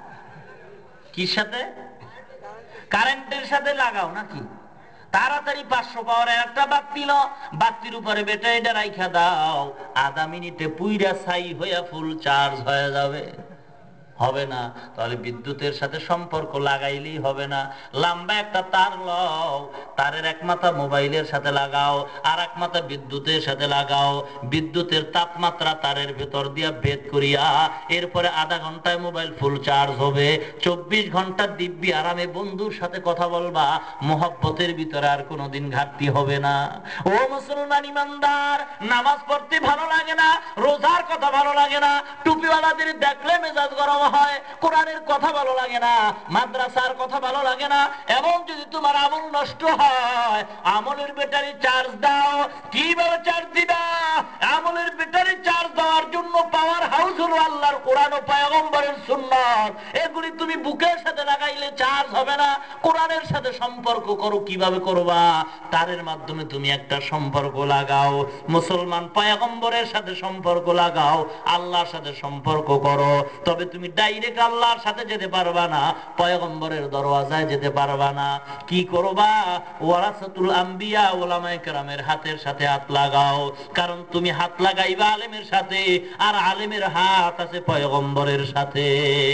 কি সাথে? কারেন্টের সাথে লাগাও নাকি? তাড়াতাড়ি পাঁচশো পাওয়ারের একটা বাতি লো, বাতির উপরে ব্যাটারিটা রাইখা দাও, আধা মিনিটে পুইরা ছাই হইয়া ফুল চার্জ হয়ে যাবে। হবে না? তাহলে বিদ্যুতের সাথে সম্পর্ক লাগাইলেই হবে না। লম্বা একটা তার লও, তারের এক মাথা মোবাইলের সাথে লাগাও, আর এক মাথা বিদ্যুতের সাথে লাগাও, বিদ্যুতের তাপমাত্রা তারের ভেতর দিয়া ভেদ করিয়া এরপরে আধা ঘন্টায় মোবাইল ফুল চার্জ হবে। চব্বিশ ঘন্টা দিব্যি আরামে বন্ধুর সাথে কথা বলবা, মোহব্বতের ভিতরে আর কোনোদিন ঘাটতি হবে না। ও মুসলমান ইমানদার, নামাজ পড়তে ভালো লাগে না, রোজার কথা ভালো লাগে না, টুপিওয়ালাদের দেখলে মেজাজ গরম হয়, কোরআনের কথা ভালো লাগে না, মাদ্রাসার কথা ভালো লাগে না, এবং যদি তোমার আমল নষ্ট হয়, আমলের ব্যাটারি চার্জ দাও। কিভাবে চার্জ দিবা? আমলের ব্যাটারি চার্জ দেওয়ার জন্য পাওয়ার হাউস হলো আল্লাহর কোরআন ও পয়গম্বরের সুন্নাত। এগুলি তুমি বুকের সাথে লাগাইলে চার্জ হবে না। কোরআনের সাথে সম্পর্ক করো। কিভাবে করবা? তারের মাধ্যমে তুমি একটা সম্পর্ক লাগাও, মুসলমান পয়গম্বরের সাথে সম্পর্ক লাগাও, আল্লাহর সাথে সম্পর্ক করো। তবে তুমি ডাইরেক্ট আল্লাহর সাথে যেতে পারবা না, পয়গম্বরের দরওয়াজায় যেতে পারবা না। কি করবা? ওয়ারাসাতুল আম্বিয়া, ওলামায়ে কেরামের হাতের সাথে হাত লাগাও, কারণ তুমি হাত লাগাইবা আলেমের সাথে, আর আলেমের হাত আছে পয়গম্বরের সাথে।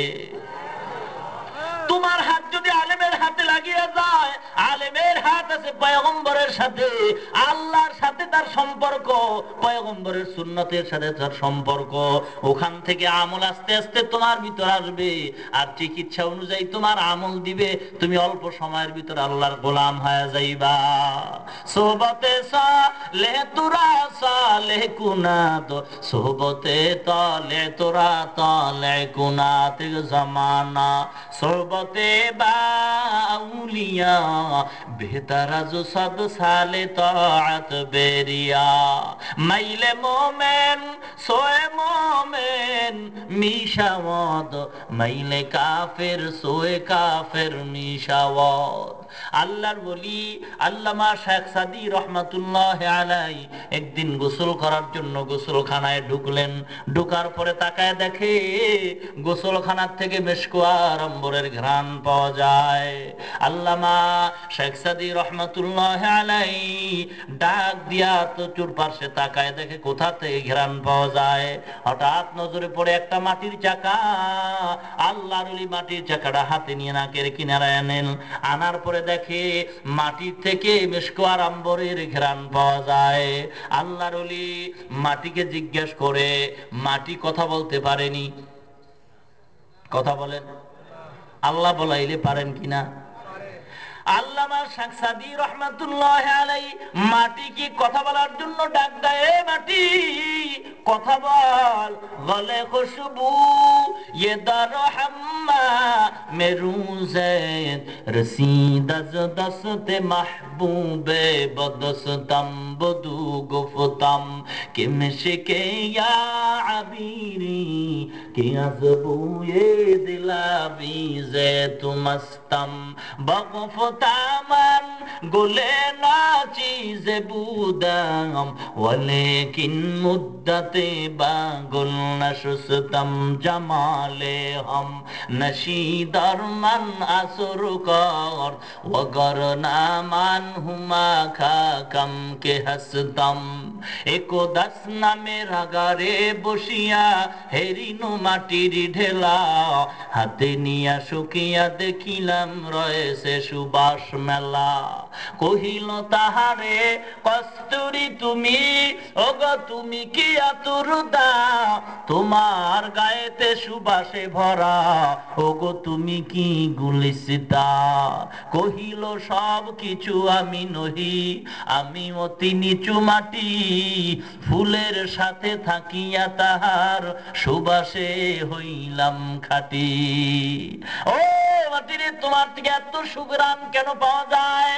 তোমার হাত যদি আলেমের হাতে লাগিয়ে যায়, আলেমের হাত আছে পয়গম্বরের সাথে, আল্লাহর সাথে তার সম্পর্ক, পয়গম্বরের সুন্নতের সাথে তার সম্পর্ক। ওখান থেকে আমল আস্তে আস্তে তোমার ভিতর আসবে, আর চিকিৎসা অনুযায়ী তোমার আমল দিবে, তুমি অল্প সময়ের ভিতর আল্লাহর গোলাম হয়ে যাইবা। সোহবতে সালেহ তুরা সালেহ কুনাত, সোহবতে তালে তোরা তালে কুনাত জামানা, সোহবতে বাউলিয়া বেহতার জো সদ সালে তাআত বেরিয়া, মাইলে মোমেন সোয়ে মোমেন মিশাওয়াদ, মাইলে কাফের সোয়ে কাফের মিশাওয়াদ। আল্লাহর ওলি আল্লামা শেখ সাদী রহমাতুল্লাহ আলাইহি একদিন গোসল করার জন্য গোসলখানায় ঢুকলেন। ঢোকার পরে তাকায় দেখে গোসলখানার থেকে মেশকুয়ার আম্বরের ঘ্রাণ পাওয়া যায়। আল্লামা শেখ সাদী রহমাতুল্লাহ আলাইহি ডাক দিয়া তো চুরপাশে তাকায় দেখে কোথা থেকে ঘ্রাণ পাওয়া যায়। হঠাৎ নজরে পড়ে একটা মাটির চাকা। আল্লাহর ওলি মাটির চাকাটা হাতে নিয়ে নাকের কিনারায় আনেন। আনার পরে দেখে মাটির থেকে মেশকুয়ার আম্বরের ঘ্রাণ পাওয়া যায়। আল্লাহর ওলি মাটিকে জিজ্ঞেস করে, মাটি কথা বলতে পারেনি? কথা বলেন, আল্লাহ বলাইলে পারেন কিনা? আল্লামা শেখ সাদী রহমাতুল্লাহ আলাইহি মাটি কি কথা বলার জন্য ডাক দেয়, মাটি কথা বল। গলে খুশবু ये दारो हम्मा मेरूज़े रसीद अज़ दस्त महबूबे बदस्तम बदू गुफ गुफ्तम कि मिशके या अबीरी कि अज़बूए दिलावीज़े तुमस्तम बगुफ्तामन गुले ना चीज़ बूदम वलेकिन मुद्दते बागुल नशुस्तम जमाले हम नशीदर मन असुर कर वगर नामान हुमा खाकम के हस्तम एको दस नामे रागारे बसिया हेरिनु माटिर ढेला हाथे निया শুকিয়া দেখিলাম রয়েছে সুবাস মেলা কহিল তাহারে কস্তুরী তুমি ওগো তুমি কি আতুরদা তোমার গায়েতে সুবাসে ভরা ওগো তুমি কি গুলিস্তা কহিল সব কিছু আমি নহি আমি অতি নিচু মাটি ফুলের সাথে থাকিয়া তাহার সুবাসে হইলাম খাঁটি ও মাটিরে তোমার থেকে এত সুঘ্রাণ কেন পাওয়া যায়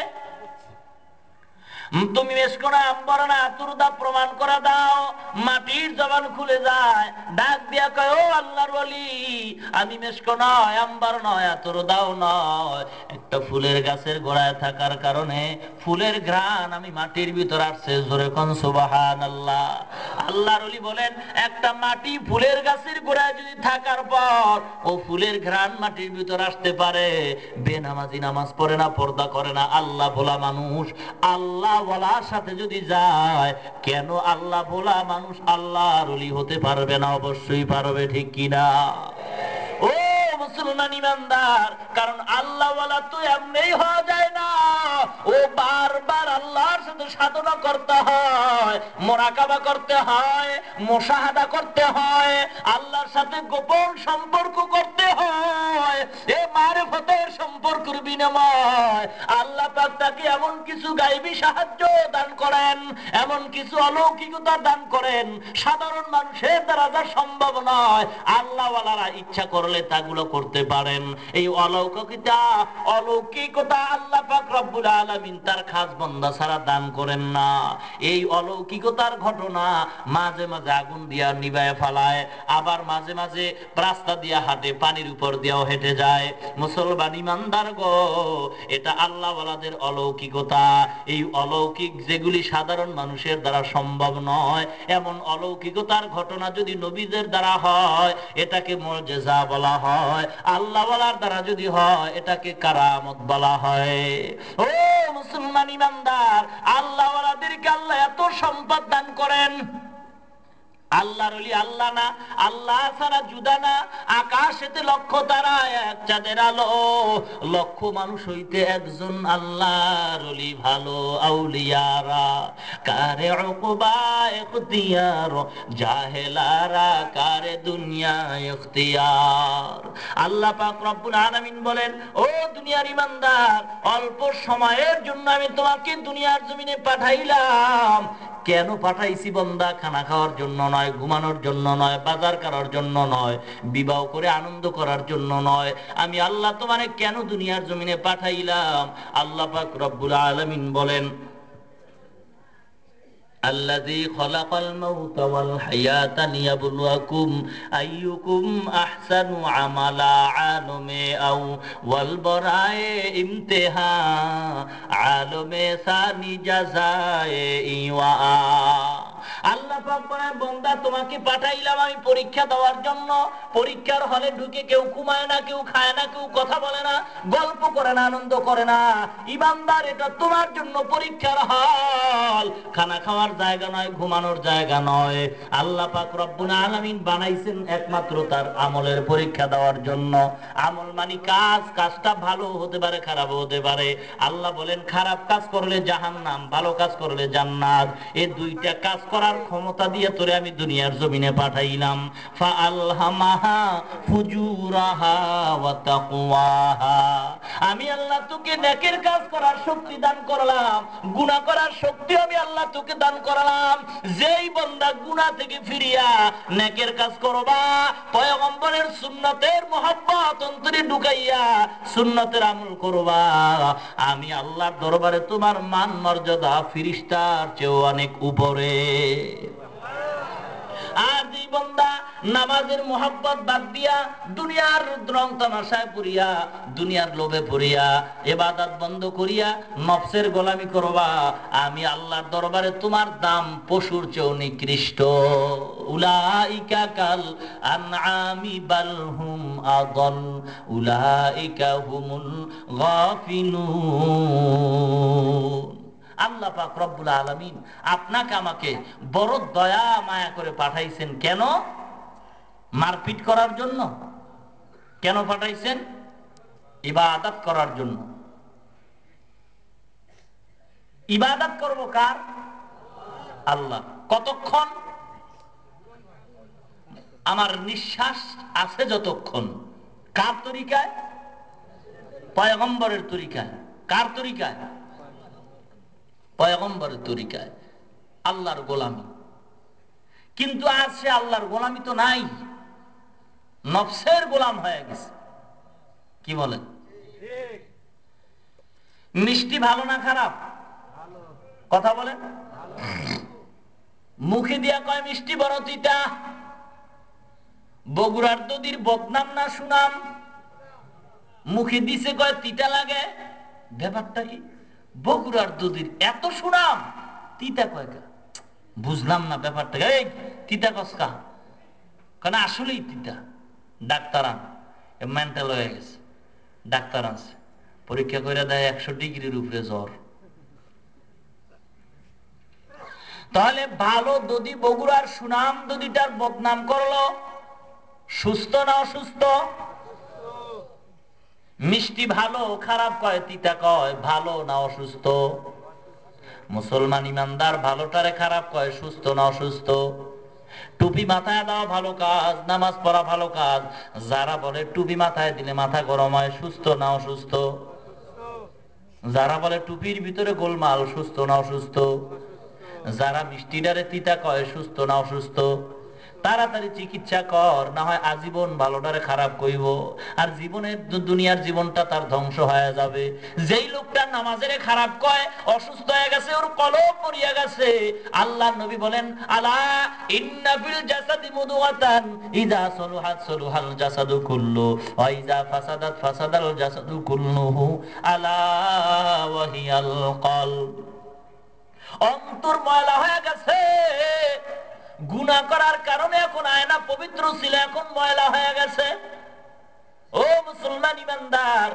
তুমি মেশকোনা আম্বরনা আতুরদা প্রমাণ করে দাও মাটির জবান খুলে যায় ডাক দিয়া কয় ও আল্লাহর ওলি আমি মেশকো নয় আম্বার নয় আতুরদাও নয় একটা ফুলের গাছের গোড়ায় থাকার কারণে ফুলের ঘ্রাণ আমি মাটির ভিতর আসছে জোরে কোন সুবহানাল্লাহ আল্লাহর ওলি বলেন একটা মাটি ফুলের গাছের গোড়ায় যদি থাকার পর ও ফুলের ঘ্রাণ মাটির ভিতর আসতে পারে বেনামাজি নামাজ পড়ে না পর্দা করে না আল্লাহ ভোলা মানুষ আল্লাহ ওয়ালার সাথে যদি যায় কেন আল্লাহ ভোলা মানুষ আল্লাহর ওলি হতে পারবে না অবশ্যই পারবে ঠিক কিনা ও মুসলমান ইমানদার কারণ আল্লাহ ওয়ালা তো এমনি হওয়া যায় না ও বারবার আল্লাহর সাথে সাধনা করতে হয় মুরাকাবা করতে হয় মুশাহাদা করতে হয় আল্লাহর সাথে গোপন সম্পর্ক করতে হয় এ মারিফতের সম্পর্কের বিনিময় আল্লাহ পাক তাকে এমন কিছু গায়বী সাহায্য দান করেন এমন কিছু অলৌকিকতা দান করেন সাধারণ মানুষের দ্বারা যা সম্ভব নয় আল্লাহ ওয়ালারা ইচ্ছা করলে তাগুলো করতে পারেন এই অলৌকিকতা অলৌকিকতা আল্লাহ পাক রব্বুল আলামিন তার খাস বান্দা ছাড়া দান করেন না এই অলৌকিকতার ঘটনা মাঝে মাঝে আগুন দিয়া নিভায় ফেলায় আবার মাঝে মাঝে রাস্তা দিয়া হাঁটে পানির উপর দিয়েও হেঁটে যায় মুসলমান ইমানদার গো এটা আল্লাহ ওয়ালাদের অলৌকিকতা এই অলৌকিক যেগুলি সাধারণ মানুষের দ্বারা সম্ভব নয় এমন অলৌকিকতার ঘটনা যদি নবীদের দ্বারা হয় এটাকে মুজিজা বলা হয় আল্লাহ ওয়ালার দ্বারা যদি হয় এটাকে কারামত বলা হয় ও মুসলমান ইমানদার আল্লাহ ওয়ালাদেরকে আল্লাহ এত সম্পদ দান করেন আল্লাহর ওলি আল্লাহ না আল্লাহ ছাড়া জুদা না আকাশেতে লক্ষ তারা এক চাঁদের আলো লক্ষ মানুষ হইতে একজন আল্লাহর ওলি ভালো আউলিয়ারা কারে উকবা ইখতিয়ার জাহেলারা কারে দুনিয়া ইখতিয়ার আল্লাহ পাক রব্বুল আলামিন বলেন ও দুনিয়ার ইমানদার অল্প সময়ের জন্য আমি তোমাকে দুনিয়ার জমিনে পাঠাইলাম কেন পাঠাইছি বান্দা খানা খাওয়ার জন্য নয় ঘুমানোর জন্য নয় বাজার করার জন্য নয় বিবাহ করে আনন্দ করার জন্য নয় আমি আল্লাহ তোমারে কেন দুনিয়ার জমিনে পাঠাইলাম আল্লাহ পাক রব্বুল আলামিন বলেন الذي خلق الموت والحياة ليبلوكم أيكم أحسن عملا عالم أو والبراء امتحان عالم ثاني جزاء إيواء আল্লাহ পাক বলেন বান্দা তোমাকে পাঠাইলাম আমি পরীক্ষা দেওয়ার জন্য পরীক্ষার হলে ঢুকে কেউ ঘুমায় না কেউ খায় না কেউ কথা বলে না গল্প করে না আনন্দ করে না ইমানদার এটা তোমার জন্য পরীক্ষার হল খানা খাওয়ার জায়গা নয় ঘুমানোর জায়গা নয় আল্লাহ পাক রব্বুল আলামিন বানাইছেন একমাত্র তার আমলের পরীক্ষা দেওয়ার জন্য আমল মানে কাজ কাজটা ভালো হতে পারে খারাপ হতে পারে আল্লাহ বলেন খারাপ কাজ করলে জাহান্নাম ভালো কাজ করলে জান্নাত এই দুইটা কাজ করার ক্ষমতা দিয়ে তোরে আমি দুনিয়ার জমিনে পাঠাইলাম ফাআলহামাহা ফুজুরাহা ওয়া তাকওয়াহা আমি আল্লাহ তোকে নেকের কাজ করার শক্তি দান করলাম, গুনাহ করার শক্তি আমি আল্লাহ তোকে দান করলাম। যেই বান্দা গুনাহ থেকে ফিরিয়া নেকের কাজ করবা, পয়গম্বরের সুন্নতের মহব্বত অন্তরে ঢুকাইয়া সুন্নতের আমল করবা, আমি আল্লাহর দরবারে তোমার মান মর্যাদা ফেরেশতার চেয়ে অনেক উপরে। আর যে বান্দা নামাজের মহব্বত বাদ দিয়া দুনিয়ার রং তামাশায় পড়িয়া, দুনিয়ার লোভে পড়িয়া ইবাদত বন্ধ করিয়া নফসের গোলামি করবা, আমি আল্লাহর দরবারে তোমার দাম পশুর চেয়েও নিকৃষ্ট। উলাইকা কাল আনআমি বাল হুম আদল উলাইকা হুমুল গাফিলুন। আল্লাহ পাক রব্বুল আলামিন আপনাকে আমাকে বড় দয়া মায়া করে পাঠাইছেন। কেন? মারপিট করার জন্য? কেন পাঠাইছেন? ইবাদত করার জন্য। ইবাদত করব কার? আল্লাহ। কতক্ষণ? আমার নিঃশ্বাস আছে যতক্ষণ। কার তরিকায়? পয়গম্বরের তরিকায়। কার তরিকায়? পয়গম্বরের তরিকায়। আল্লাহর গোলামি। কিন্তু আজ সে আল্লাহর গোলামি তো নাই, নফসের গোলাম হয়ে গেছে। কি বলেন? মিষ্টি ভালো না খারাপ? কথা বলেন। মুখে দিয়া কয় মিষ্টি বড় তিতা। বগুড়ার দদির বদনাম না সুনাম? মুখে দিছে কয় তিতা লাগে। ব্যাপারটা কি? বগুড়ার দদির এত সুনাম, তিতা কয় কা? বুঝলাম না ব্যাপারটা। এই তিতা কসকা? কারণ আসলেই তিতা। ডাক্তার আন, মেন্টাল হয়ে গেছে। ডাক্তার আনছে, পরীক্ষা করে দেয় একশো ডিগ্রির উপরে জ্বর। তাহলে ভালো দদি, বগুড়ার সুনাম দদিটার বদনাম করলো, সুস্থ না অসুস্থ? মিষ্টি ভালো খারাপ কয়, তিতা কয়, ভালো না অসুস্থ? মুসলমান ইমানদার ভালোটারে খারাপ কয়, সুস্থ না অসুস্থ? টুপি মাথায় দেওয়া ভালো কাজ, নামাজ পড়া ভালো কাজ। যারা বলে টুপি মাথায় দিলে মাথা গরম হয়, সুস্থ না অসুস্থ? যারা বলে টুপির ভিতরে গোলমাল, সুস্থ না অসুস্থ? যারা মিষ্টিটারে তিতা কয়, সুস্থ না অসুস্থ? তাড়াতাড়ি চিকিৎসা কর, না হয় আজীবন ভালোটারে খারাপ কইব, আর জীবনের দুনিয়ার জীবনটা তার ধ্বংস হয়ে যাবে। যেই লোকটা নামাজের খারাপ কয়, অসুস্থ হয়ে গেছে, ওর কলব পড়িয়া গেছে। আল্লাহর নবী বলেন, আলা ইন্না ফিল জাসাদি মুদওয়াতান ইযা সলুহাত সলুহাল জাসাদু কুল্লু ওয়া ইযা ফাসাদাত ফাসাদাল জাসাদু কুল্লুহু আলা ওয়া হিয়াল কলব। অন্তর ময়লা হয়ে গেছে, গুনাহ করার কারণে এখন আয়না পবিত্র ছিল, এখন ময়লা হয়ে গেছে। ও মুসলমান ইমানদার,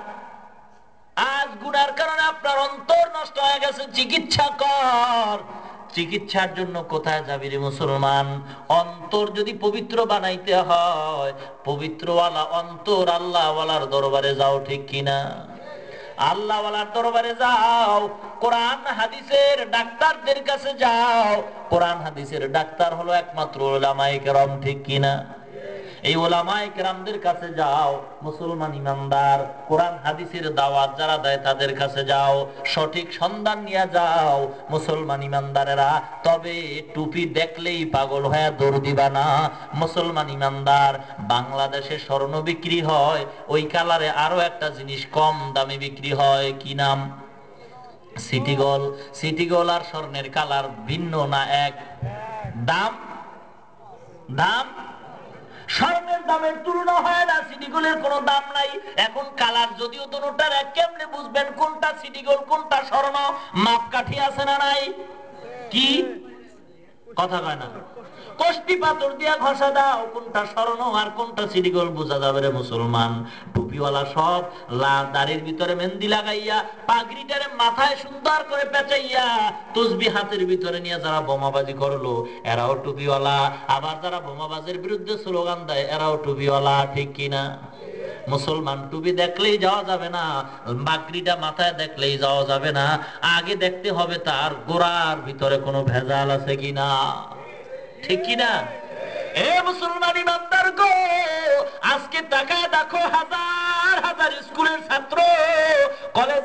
আজ গুনার কারণে আপনার অন্তর নষ্ট হয়ে গেছে, চিকিৎসা কর। চিকিৎসার জন্য কোথায় যাবি রে মুসলমান? অন্তর যদি পবিত্র বানাইতে হয়, পবিত্রওয়ালা অন্তর আল্লাহওয়ালার দরবারে যাও, ঠিক কিনা? আল্লাহওয়ালার দরবারে যাও, কোরআন হাদিসের ডাক্তারদের কাছে যাও। কোরআন হাদিসের ডাক্তার হলো একমাত্র উলামায়ে কেরাম, ঠিক কিনা? এই উলামায়ে কেরামদের কাছে যাও। মুসলমান ইমানদার, কোরআন হাদিসের দাওয়াত যারা দেয় তাদের কাছে যাও, সঠিক সন্ধান নিয়ে যাও। মুসলমান ইমানদারেরা, তবে টুপি দেখলেই পাগল হয়ে দৌড় দিবা না। মুসলমান ইমানদার, বাংলাদেশে স্বর্ণ বিক্রি হয়, ওই কালারে আরো একটা জিনিস কম দামে বিক্রি হয়। কি নাম? City gold. সিটি গোল্ড আর স্বর্ণের কালার ভিন্ন না এক? দাম দাম স্বর্ণের দামের তুলনা হয় না, সিটি গোল্ডের কোনো দাম নাই। এখন কালার যদিও দুটোটার এক, কেমনে বুঝবেন কোনটা সিটি গোল্ড কোনটা স্বর্ণ? মাপকাঠি আছে না নাই? কি কথা কয় না? কষ্টি পাথর দিয়া ঘষা দাও, কোনটা স্বর্ণ আর কোনটা সিটি গোল্ড বোঝা যাবে রে মুসলমান? টুপিওয়ালা সব লাল, দাড়ির ভিতরে মেহেন্দি লাগাইয়া, পাগড়িটারে মাথায় সুন্দর করে পেঁচাইয়া, তসবিহ হাতের ভিতরে নিয়ে যারা বোমাবাজি করলো, এরাও টুপিওয়ালা। আবার যারা বোমাবাজির বিরুদ্ধে স্লোগান দেয়, এরাও টুপিওয়ালা, ঠিক কিনা? মুসলমান, টুপি দেখলেই যাওয়া যাবে না, পাগড়িটা মাথায় দেখলেই যাওয়া যাবে না। আগে দেখতে হবে তার গোড়ার ভিতরে কোনো ভেজাল আছে কিনা, ঠিক কিনা? এ মুসলমান ইমানদার গো, আজকে তাকায় দেখো, হাজার হাজার স্কুলের ছাত্র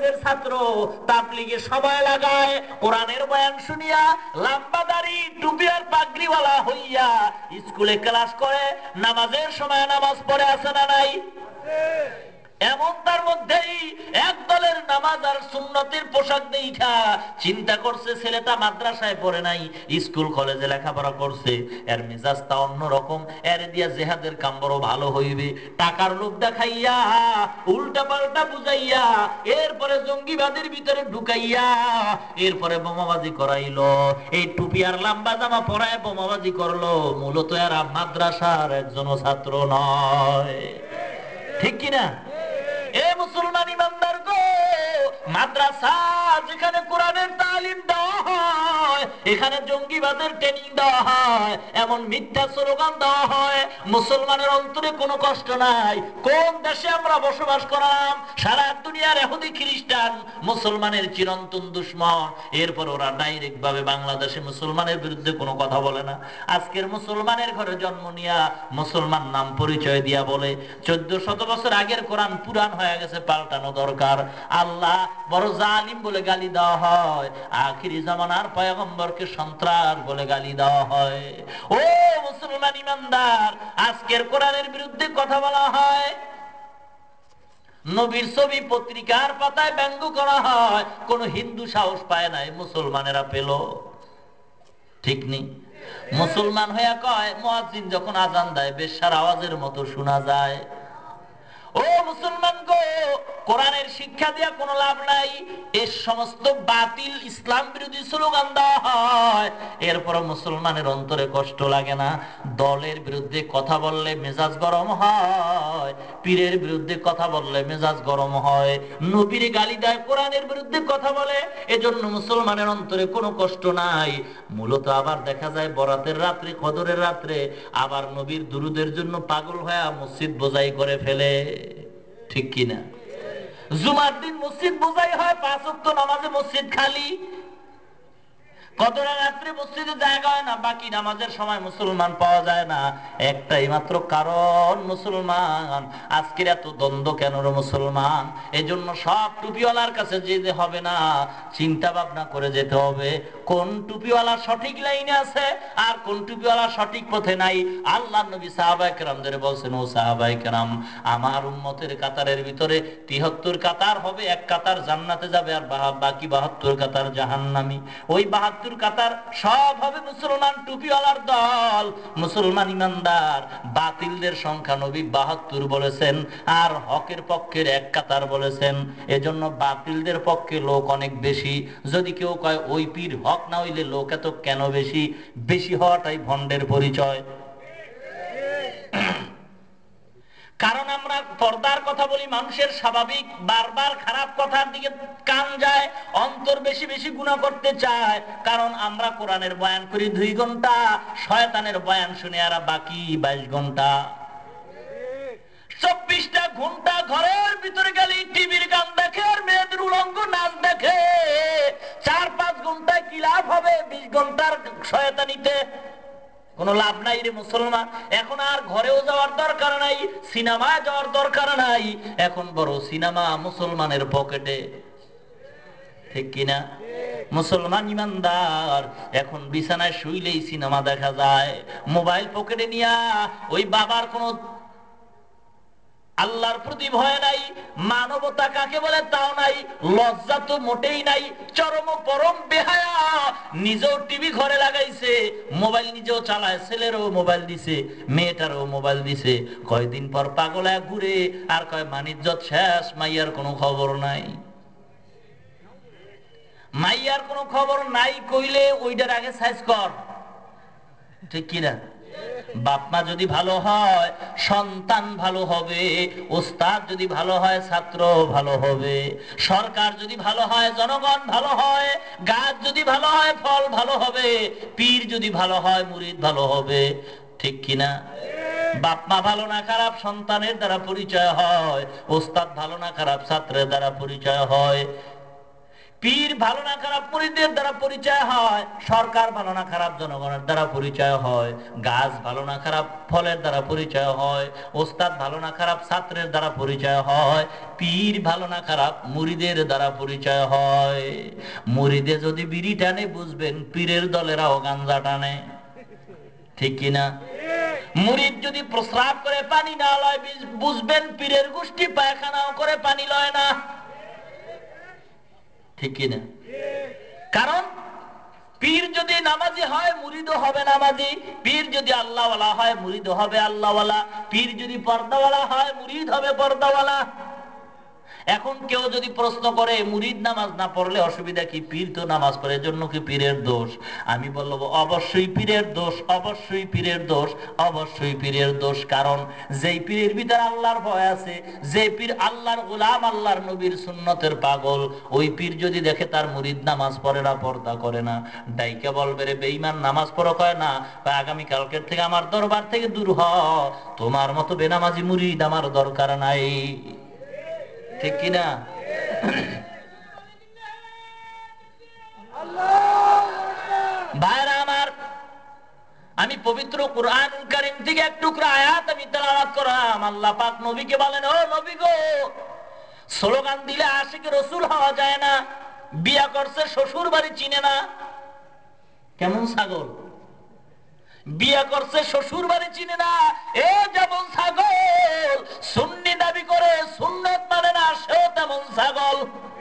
কলেজের ছাত্র তাবলীগে সময় লাগায় কোরআনের বয়ান শুনিয়া লম্বা দাড়ি টুপি আর পাগড়িওয়ালা হইয়া স্কুলে ক্লাস করে নামাজের সময় নামাজ পড়ে আছে না নাই? এমন তার মধ্যেই এক দলের নামাজ আর সুন্নতের পোশাক দেখা চিন্তা করছে ছেলেটা মাদ্রাসায় পড়ে নাই, স্কুল কলেজে লেখাপড়া করছে, এর মেজাজটা অন্যরকম, এর দিয়া জেহাদের কাম বড় ভালো হইবে। টাকার লোভ দেখাইয়া উল্টা পাল্টা বুঝাইয়া এরপরে জঙ্গিবাদের ভিতরে ঢুকাইয়া এরপরে বোমাবাজি করাইলো। এই টুপি আর লম্বা জামা পরায় বোমাবাজি করলো, মূলত এরা মাদ্রাসার একজনও ছাত্র নয়। ঠিক কিনা? এ মুসলমান ইমানদার গো, মাদ্রাসা যেখানে কোরআনের তালিম দেওয়া হয়, এখানে জঙ্গিবাদের ট্রেনিং দেওয়া হয়, এমন মিথ্যা স্লোগান দেওয়া হয়, মুসলমানের অন্তরে কোনো কষ্ট নাই। কোন দেশে আমরা বসবাস করলাম? সারা দুনিয়ার ইহুদি খ্রিস্টান মুসলমানের চিরন্তন দুশমন, এরপর ওরা ডাইরেক্ট ভাবে বাংলাদেশে মুসলমানের বিরুদ্ধে কোনো কথা বলে না। আজকের মুসলমানের ঘরে জন্ম নিয়া মুসলমান নাম পরিচয় দিয়া বলে চোদ্দ শত বছর আগের কোরআন পুরান হয়ে গেছে, পাল্টানো দরকার। আল্লাহ বড় জালিম বলে গালি দেওয়া হয়, আখিরি জামানার পয়গম্বরকে সন্ত্রাস বলে গালি দেওয়া হয়। ও মুসলমান ইমানদার, আজকের কোরআনের বিরুদ্ধে কথা বলা হয়, নবীর ছবি পত্রিকার পাতায় ব্যঙ্গ করা হয়, কোন হিন্দু সাহস পায় নাই, মুসলমানেরা পেল। ঠিক নেই? মুসলমান হইয়া কয় মুয়াজ্জিন যখন আজান দেয় বেশ্যার আওয়াজের মতো শোনা যায়। ও মুসলমান গো, কোরআনের শিক্ষা দিয়া কোনো লাভ নাই, এর সমস্ত বাতিল ইসলাম বিরোধী স্লোগান দেওয়া হয়, এরপর মুসলমানের অন্তরে কষ্ট লাগে না। দলের বিরুদ্ধে কথা বললে মেজাজ গরম হয়, পীরের বিরুদ্ধে কথা বললে মেজাজ গরম হয়, নবীর গালি দেয়, কোরআনের বিরুদ্ধে কথা বলে, এজন্য মুসলমানের অন্তরে কোনো কষ্ট নাই। মূলত আবার দেখা যায় বরাতের রাত্রে, কদরের রাত্রে আবার নবীর দুরুদের জন্য পাগল হয়ে মসজিদ বোঝাই করে ফেলে। ঠিক কিনা? জুমার দিন মসজিদ বোঝাই হয়, পাঁচ ওয়াক্ত নামাজে মসজিদ খালি, কদরের রাত্রে মসজিদে জায়গা হয় না, বাকি নামাজের সময় মুসলমান পাওয়া যায় না। একটাই মাত্র কারণ, মুসলমান আজকের এত দ্বন্দ্ব কেন রে মুসলমান? এই জন্য সব টুপিওয়ালার কাছে যেতে হবে না, চিন্তা ভাবনা করে যেতে হবে কোন টুপিওয়ালা সঠিক লাইনে আছে আর কোন টুপিওয়ালা সঠিক পথে নাই। আল্লাহ নবী সাহাবায়ে কেরামদের বলছেন, ও সাহাবায়ে কেরাম, আমার উম্মতের কাতারের ভিতরে তিহাত্তর কাতার হবে, এক কাতার জান্নাতে যাবে আর বাকি বাহাত্তর কাতার জাহান্নামী। ওই বাহাত্তর কাতার সব হবে মুসলমান টুপিওয়ালার দল। মুসলমান ইমানদার, বাতিলদের সংখ্যা নবী বাহাত্তর বলেছেন আর হকের পক্ষের এক কাতার বলেছেন। এজন্য বাতিলদের পক্ষে লোক অনেক বেশি। যদি কেউ কয় ওই পীর হক না হইলে লোক এত কেন বেশি? বেশি হওয়াটাই ভণ্ডের পরিচয়। কারণ আমরা পর্দার কথা বলি, মানুষের স্বাভাবিক বারবার খারাপ কথার দিকে কান যায়, অন্তর বেশি বেশি গুনাহ করতে চায়। কারণ আমরা কোরআনের বয়ান করি দুই ঘন্টা, শয়তানের বয়ান শুনে আর বাকি বাইশ ঘন্টা, চব্বিশটা ঘন্টা ঘরের ভিতরে গেলে টিভির গান দেখে আর মেয়েদের উলঙ্গ নাচ দেখে। চার পাঁচ ঘন্টায় কি লাভ হবে বিশ ঘন্টার শয়তানিতে? কোন লাভ নাই রে মুসলমান। এখন আর ঘরেও যাওয়ার দরকার নাই, সিনেমায় যাওয়ার দরকার নাই, এখন বড় সিনেমা মুসলমানের পকেটে। ঠিক কিনা? মুসলমান ইমানদার এখন বিছানায় শুইলেই সিনেমা দেখা যায়, মোবাইল পকেটে নিয়া। ওই বাবার কোন আল্লাহর প্রতি ভয় নাই, মানবতা কাকে বলে তাও নাই, লজ্জা তো মোটেই নাই, চরম পরম বেহায়া। নিজেও টিভি ঘরে লাগাইছে, মোবাইল নিজেও চালায়, ছেলেরও মোবাইল দিছে, মেয়েটারও মোবাইল দিছে। কয়দিন পর পাগলায় ঘুরে আর কয় মানিজ্জত শেষ, মাইয়ার কোনো খবর নাই। মাইয়ার কোনো খবর নাই কইলে ওইটার আগে সাইজ কর। ঠিক কিনা? বাপ মা যদি ভালো হয় সন্তান ভালো হবে, ওস্তাদ যদি ভালো হয় ছাত্র ভালো হবে, সরকার যদি ভালো হয় জনগণ ভালো হয়, গাছ যদি ভালো হয় ফল ভালো হবে, পীর যদি ভালো হয় মুরিদ ভালো হবে। ঠিক কিনা? বাপ মা ভালো না খারাপ সন্তানের দ্বারা পরিচয় হয়, ওস্তাদ ভালো না খারাপ ছাত্রের দ্বারা পরিচয় হয়। পীর ভালো না খারাপ মুরিদের দ্বারা পরিচয় হয়, সরকার ভালো না খারাপ জনগণের দ্বারা পরিচয় হয়, গাছ ভালো না খারাপ ফলের দ্বারা পরিচয় হয়, ওস্তাদ ভালো না খারাপ ছাত্রের দ্বারা পরিচয় হয়, পীর ভালো না খারাপ মুরিদের দ্বারা পরিচয় হয়। মুরিদে যদি বিড়ি টানে বুঝবেন পীরের দলেরাও গাঞ্জা টানে, ঠিক কিনা? মুরিদ যদি প্রস্রাব করে পানি না লয় বুঝবেন পীরের গোষ্ঠী পায়খানাও করে পানি লয় না, ঠিক কিনা? কারণ পীর যদি নামাজি হয় মুরিদও হবে নামাজি, পীর যদি আল্লাহওয়ালা হয় মুরিদও হবে আল্লাহওয়ালা, পীর যদি পর্দাওয়ালা হয় মুরিদ হবে পর্দাওয়ালা। এখন কেউ যদি প্রশ্ন করে মুরিদ নামাজ না পড়লে অসুবিধা কি, পীর তো নামাজ পড়ে, জন্য কি পীরের দোষ? আমি বলবো অবশ্যই পীরের দোষ, অবশ্যই পীরের দোষ, অবশ্যই পীরের দোষ। কারণ যেই পীরের ভিতরে আল্লাহর ভয় আছে, যে পীর আল্লাহর গোলাম, আল্লাহর নবীর সুন্নতের পাগল, ওই পীর যদি দেখে তার মুরিদ নামাজ পড়ে না, পর্দা করে না, ডাইকে বলবে রে বেঈমান নামাজ পড়ো কয় না, আগামী কালকের থেকে আমার দরবার থেকে দূর হ, তোমার মতো বেনামাজি মুরিদ আমার দরকার নাই, ঠিক কিনা? ভাইরা আমার, আমি পবিত্র কুরআনুল কারীম থেকে এক টুকরা আয়াত আমি তেলাওয়াত করলাম। আল্লাহ পাক নবীকে বলেন, ও নবী গো, স্লোগান দিলে আশিক রাসূল হওয়া যায় না। বিয়া করছে শ্বশুর বাড়ি চিনে না, কেমন ছাগল। বিয়া করছে শ্বশুর বাড়ি চিনে না, এ যেমন ছাগল। সুন্নি দাবি করে সুন্নত মানে না, সেও তেমন ছাগল।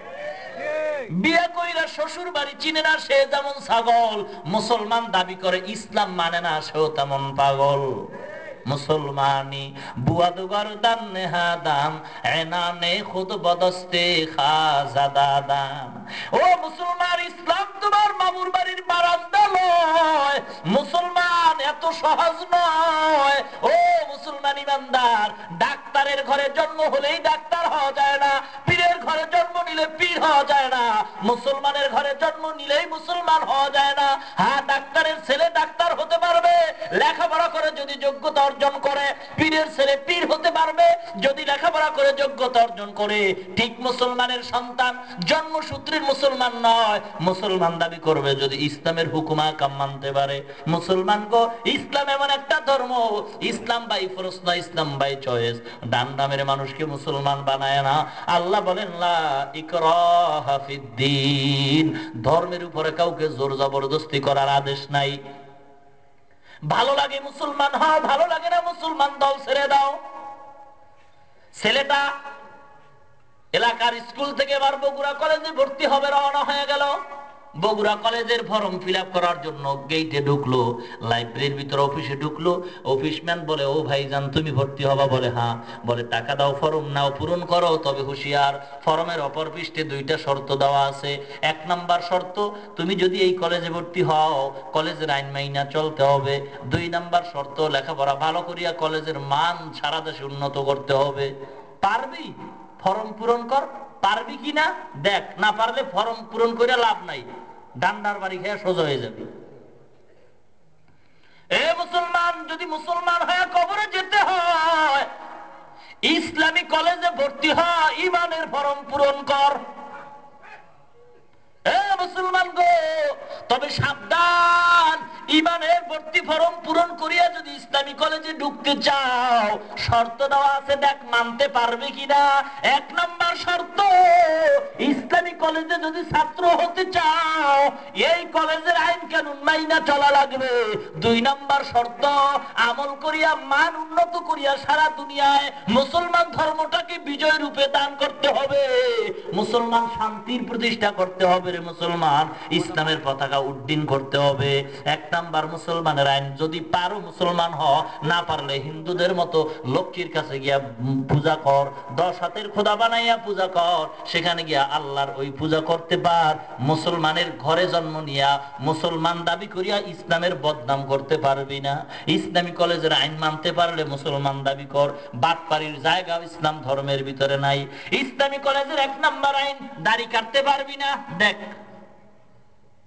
বিয়ে কইরা শ্বশুর বাড়ি চিনে না, সে যেমন ছাগল। মুসলমান দাবি করে ইসলাম মানে না, সেও তেমন পাগল। মুসলমানি বুয়াদুগার দান নেহাদান এনানে খুদ বদস্তে খাজাদাদান। ও মুসলমান, ইসলাম তোমার মামুর বাড়ির বারান্দা নয়, মুসলমান এত সহজ নয়। ও মুসলমান ইমানদার, ডাক্তারের ঘরে জন্ম হলেই ডাক্তার হওয়া যায় না, পীরের ঘরে জন্ম নিলে পীর হওয়া যায় না, মুসলমানের ঘরে জন্ম নিলেই মুসলমান হওয়া যায় না। হ্যাঁ, ডাক্তারের ছেলে ডাক্তার হতে পারবে লেখাপড়া করে যদি যোগ্যতা অর্জন করে, পীরের ছেলে পীর হতে পারবে যদি লেখাপড়া করে যোগ্যতা অর্জন করে। ঠিক মুসলমানের সন্তান জন্মসূত্রের মুসলমান নয়, মুসলমান দাবি করবে যদি ইসলামের হুকুম আহকাম মানতে পারে। মুসলমান গো, ইসলাম এমন একটা ধর্ম, ইসলাম বাই ফোর্স না, ইসলাম বাই চয়েস। ডান নামের মানুষকে মুসলমান বানায় না। আল্লাহ বলেন লা ইকরাহা ফিদ্দীন, ধর্মের উপরে কাউকে জোর জবরদস্তি করার আদেশ নাই। ভালো লাগে মুসলমান হও, ভালো লাগে না মুসলমান দল ছেড়ে দাও। ছেলেটা এলাকার স্কুল থেকে এবার বগুড়া কলেজে ভর্তি হবে, রওনা হয়ে গেল। বগুড়া কলেজের ফর্ম ফিল আপ করার জন্য গেটে ঢুকলো, লাইব্রেরির ভিতরে অফিসে ঢুকলো। অফিসম্যান বলে, ও ভাইজান তুমি ভর্তি হবা? বলে হ্যাঁ। বলে টাকা দাও, ফর্ম নাও, পূরণ করো, তবে হুঁশিয়ার, ফর্মের অপর পৃষ্ঠে দুইটা শর্ত দেওয়া আছে। এক নাম্বার শর্ত, তুমি যদি এই কলেজে ভর্তি হও কলেজের আইন মাইনা চলতে হবে। দুই নাম্বার শর্ত, লেখাপড়া ভালো করিয়া কলেজের মান সারা দেশে উন্নত করতে হবে। পারবি? ফর্ম পূরণ কর। পারবি কিনা দেখ, না পারলে ফর্ম পূরণ করে লাভ নাই, ডান্ডার বাড়ি খেয়ে সোজা হয়ে যাবে। এ মুসলমান, যদি মুসলমান হয়ে কবরে যেতে হয়, ইসলামী কলেজে ভর্তি হয়, ইমানের ফর্ম পূরণ কর। এ মুসলমান গো, তবে সাবধান, ইমানের ভর্তি ফর্ম পূরণ করিয়া যদি ইসলামী কলেজে ঢুকতে চাও, শর্ত দেওয়া আছে, দেখ মানতে পারবে কিনা। এক নম্বর শর্ত, ইসলামী কলেজে যদি ছাত্র হতে চাও এই কলেজের আইন কানুন মাইনা চলা লাগবে। দুই নম্বর শর্ত, আমল করিয়া মান উন্নত করিয়া সারা দুনিয়ায় মুসলমান ধর্মটাকে বিজয় রূপে দান করতে হবে। মুসলমান শান্তির প্রতিষ্ঠা করতে হবে রে মুসলমান, ইসলামের পতাকা উড্ডীন করতে হবে। এক নাম্বার মুসলমানের আইন, যদি পারো মুসলমান হ, না পারলে হিন্দুদের মতো লক্ষ্মীর কাছে গিয়া পূজা কর, দশ হাতের খোদা বানাইয়া পূজা কর, সেখানে গিয়া আল্লাহর ওই পূজা করতে পার। মুসলমানের ঘরে জন্ম নিয়া মুসলমান দাবি করিয়া ইসলামের বদনাম করতে পারবি না। ইসলামী কলেজের আইন মানতে পারলে মুসলমান দাবি কর, বাটপাড়ির জায়গা ইসলাম ধর্মের ভিতরে নাই। ইসলামী কলেজের এক নাম্বার আইন, দাড়ি কাটতে পারবি না। দেখ,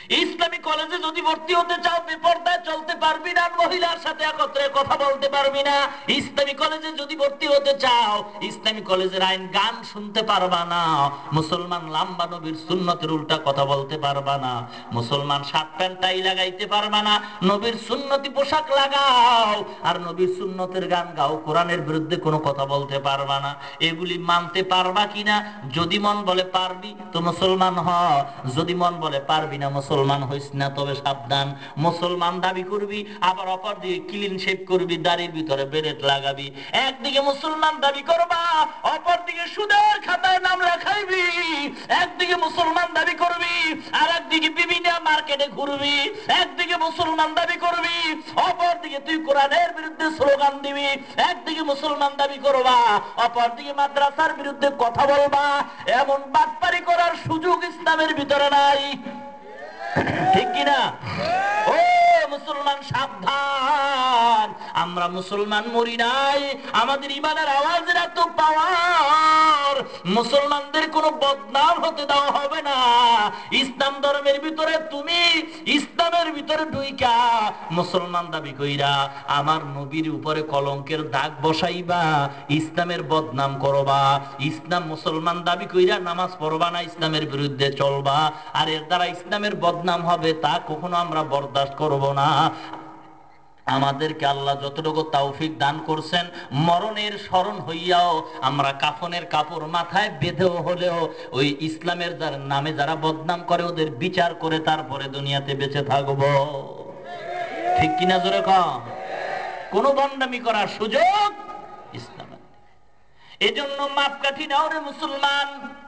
ইসলামী কলেজে যদি ভর্তি হতে চাও বেপরদায় চলতে পারবি না, মহিলার সাথে একত্রে কথা বলতে পারবি না। ইসলামী কলেজে যদি ভর্তি হতে চাও ইসলামী কলেজের আইন গান শুনতে পারবা না। মুসলমান লাম্বা নবীর সুন্নতের উল্টা কথা বলতে পারবা না। মুসলমান শার্ট প্যান্ট টাই লাগাইতে পারবা না। নবীর সুন্নতি পোশাক লাগাও আর নবীর সুন্নতের গান গাও, কোরআনের বিরুদ্ধে কোনো কথা বলতে পারবা না। এগুলি মানতে পারবা কিনা? যদি মন বলে পারবি তো মুসলমান হ, যদি মন বলে পারবি না মুসলমান হইস না। তবে সাবধান, মুসলমান দাবি করবি আবার অপর দিকে ক্লিন শেভ করবি, দাড়ির ভিতরে বেরেট লাগাবি। একদিকে মুসলমান দাবি করবা, অপর দিকে সুদের খাতায় নাম লেখাইবি। একদিকে মুসলমান দাবি করবি আর একদিকে বিভিন্ন মার্কেটে ঘুরবি। একদিকে মুসলমান দাবি করবি, অপর দিকে তুই কোরআনের বিরুদ্ধে স্লোগান দিবি। একদিকে মুসলমান দাবি করবা, অপর দিকে মাদ্রাসার বিরুদ্ধে কথা বলবা। এমন বাটপারি করার সুযোগ ইসলামের ভিতরে নাই, ঠিক কিনা? ও মুসলমান সাবধান, আমরা মুসলমান মরি নাই, আমাদের ইমানের আওয়াজের এত পাওয়ার, মুসলমানদের কোনো বদনাম হতে দেওয়া হবে না। ইসলাম ধর্মের ভিতরে তুমি ইসলামের ভিতরে ঢুইকা মুসলমান দাবি কইরা আমার নবীর উপরে কলঙ্কের দাগ বসাইবা, ইসলামের বদনাম করবা। ইসলাম মুসলমান দাবি কইরা নামাজ পড়বা না, ইসলামের বিরুদ্ধে চলবা, আর এর দ্বারা ইসলামের বদনাম হবে, তা কখনো আমরা বরদাস্ত করব না। আমাদেরকে আল্লাহ যতটুকু তৌফিক দান করছেন, মরণের স্মরণ হইয়াও আমরা কাফনের কাপড় মাথায় বেঁধেও হলেও ওই ইসলামের যার নামে যারা বদনাম করে ওদের বিচার করে তারপরে দুনিয়াতে বেঁচে থাকবো, ঠিক কিনা? জোরে কম। কোন বন্ডামি করার সুযোগ ইসলাম। এজন্য মাপকাঠি নাও রে মুসলমান।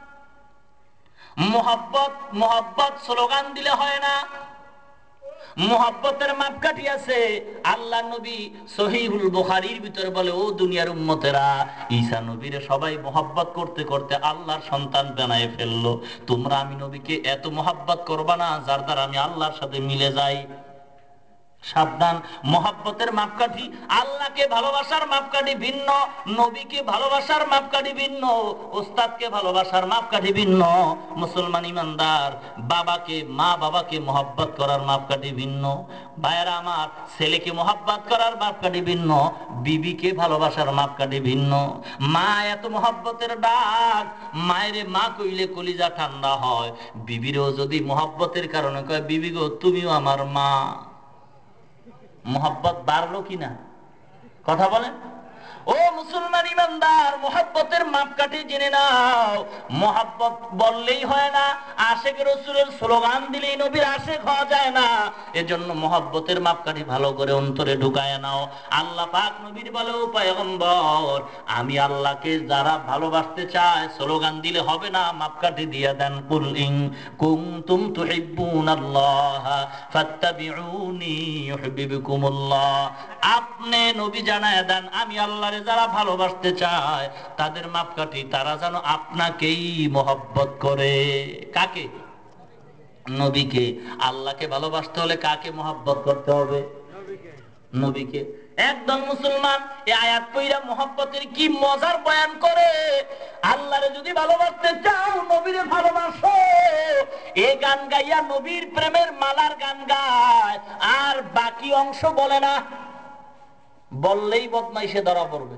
মোহাব্বত মোহাব্বত স্লোগান দিলে হয় না, মোহাব্বতের মাপকাঠি আছে। আল্লাহ নবী সহিহুল বুখারীর ভিতরে বলে, ও দুনিয়ার উম্মতেরা, ঈসা নবীরে সবাই মোহাব্বত করতে করতে আল্লাহর সন্তান বানায় ফেললো। তোমরা আমি নবীকে এত মোহাব্বত করবা না যার দ্বারা আমি আল্লাহর সাথে মিলে যাই। সাবধান, মোহাব্বতের মাপকাঠি, আল্লাহকে ভালোবাসার মাপকাঠি ভিন্ন, নবীকে ভালোবাসার মাপকাঠি ভিন্ন, ওস্তাদকে ভালোবাসার মাপকাঠি ভিন্ন। মুসলমান ইমানদার বাবাকে মা বাবাকে মোহাব্বত করার মাপকাঠি ভিন্ন। ভাইয়েরা আমার, ছেলেকে মোহাব্বত করার মাপকাঠি ভিন্ন, বিবিকে ভালোবাসার মাপকাঠি ভিন্ন। মা এত মোহাব্বতের ডাক, মায়ের মা কইলে কলিজা ঠান্ডা হয়। বিবিরও যদি মোহাব্বতের কারণে কয়, বিবি গো তুমিও আমার মা, মোহাব্বত বাড়লো কিনা? কথা বলেন। ও মুসলমান ইমানদার, মোহাব্বতের মাপকাঠি জেনে নাও। মোহাব্বত বললেই হয় না, আশেক রাসূলের স্লোগান দিলেই নবীর আশেক হওয়া যায় না। এজন্য মোহাব্বতের মাপকাঠি ভালো করে অন্তরে ঢুকায় নাও। আল্লাহ পাক নবীর বলে, ও পয়গম্বর, আমি আল্লাহকে যারা ভালোবাসতে চায় স্লোগান দিলে হবে না, মাপকাঠি দিয়ে দেন। কুল ইন কুনতুম তুহিব্বুনাল্লাহ ফাত্তাবিউনি ইউহিব্বুকুমুল্লাহ। আপনি নবী জানায় দেন, আমি আল্লাহরে যারা ভালোবাসতে চায় তাদের মাপকাঠি তারা যেন আপনাকেই মোহাব্বত করে। কাকে? নবীকে। আল্লাহকে ভালোবাসতে হলে কাকে মোহাব্বত করতে হবে? নবীকে। একদম মুসলমান এই আয়াত পড়া মোহাব্বতের কি মজার বয়ান করে। আল্লাহরে যদি ভালোবাসতে চাও নবীরে ভালোবাসো। এই গান গাইয়া নবীর প্রেমের মালার গান গায় আর বাকি অংশ বলে না, বললেই বদমাইশে ধরা পড়বে।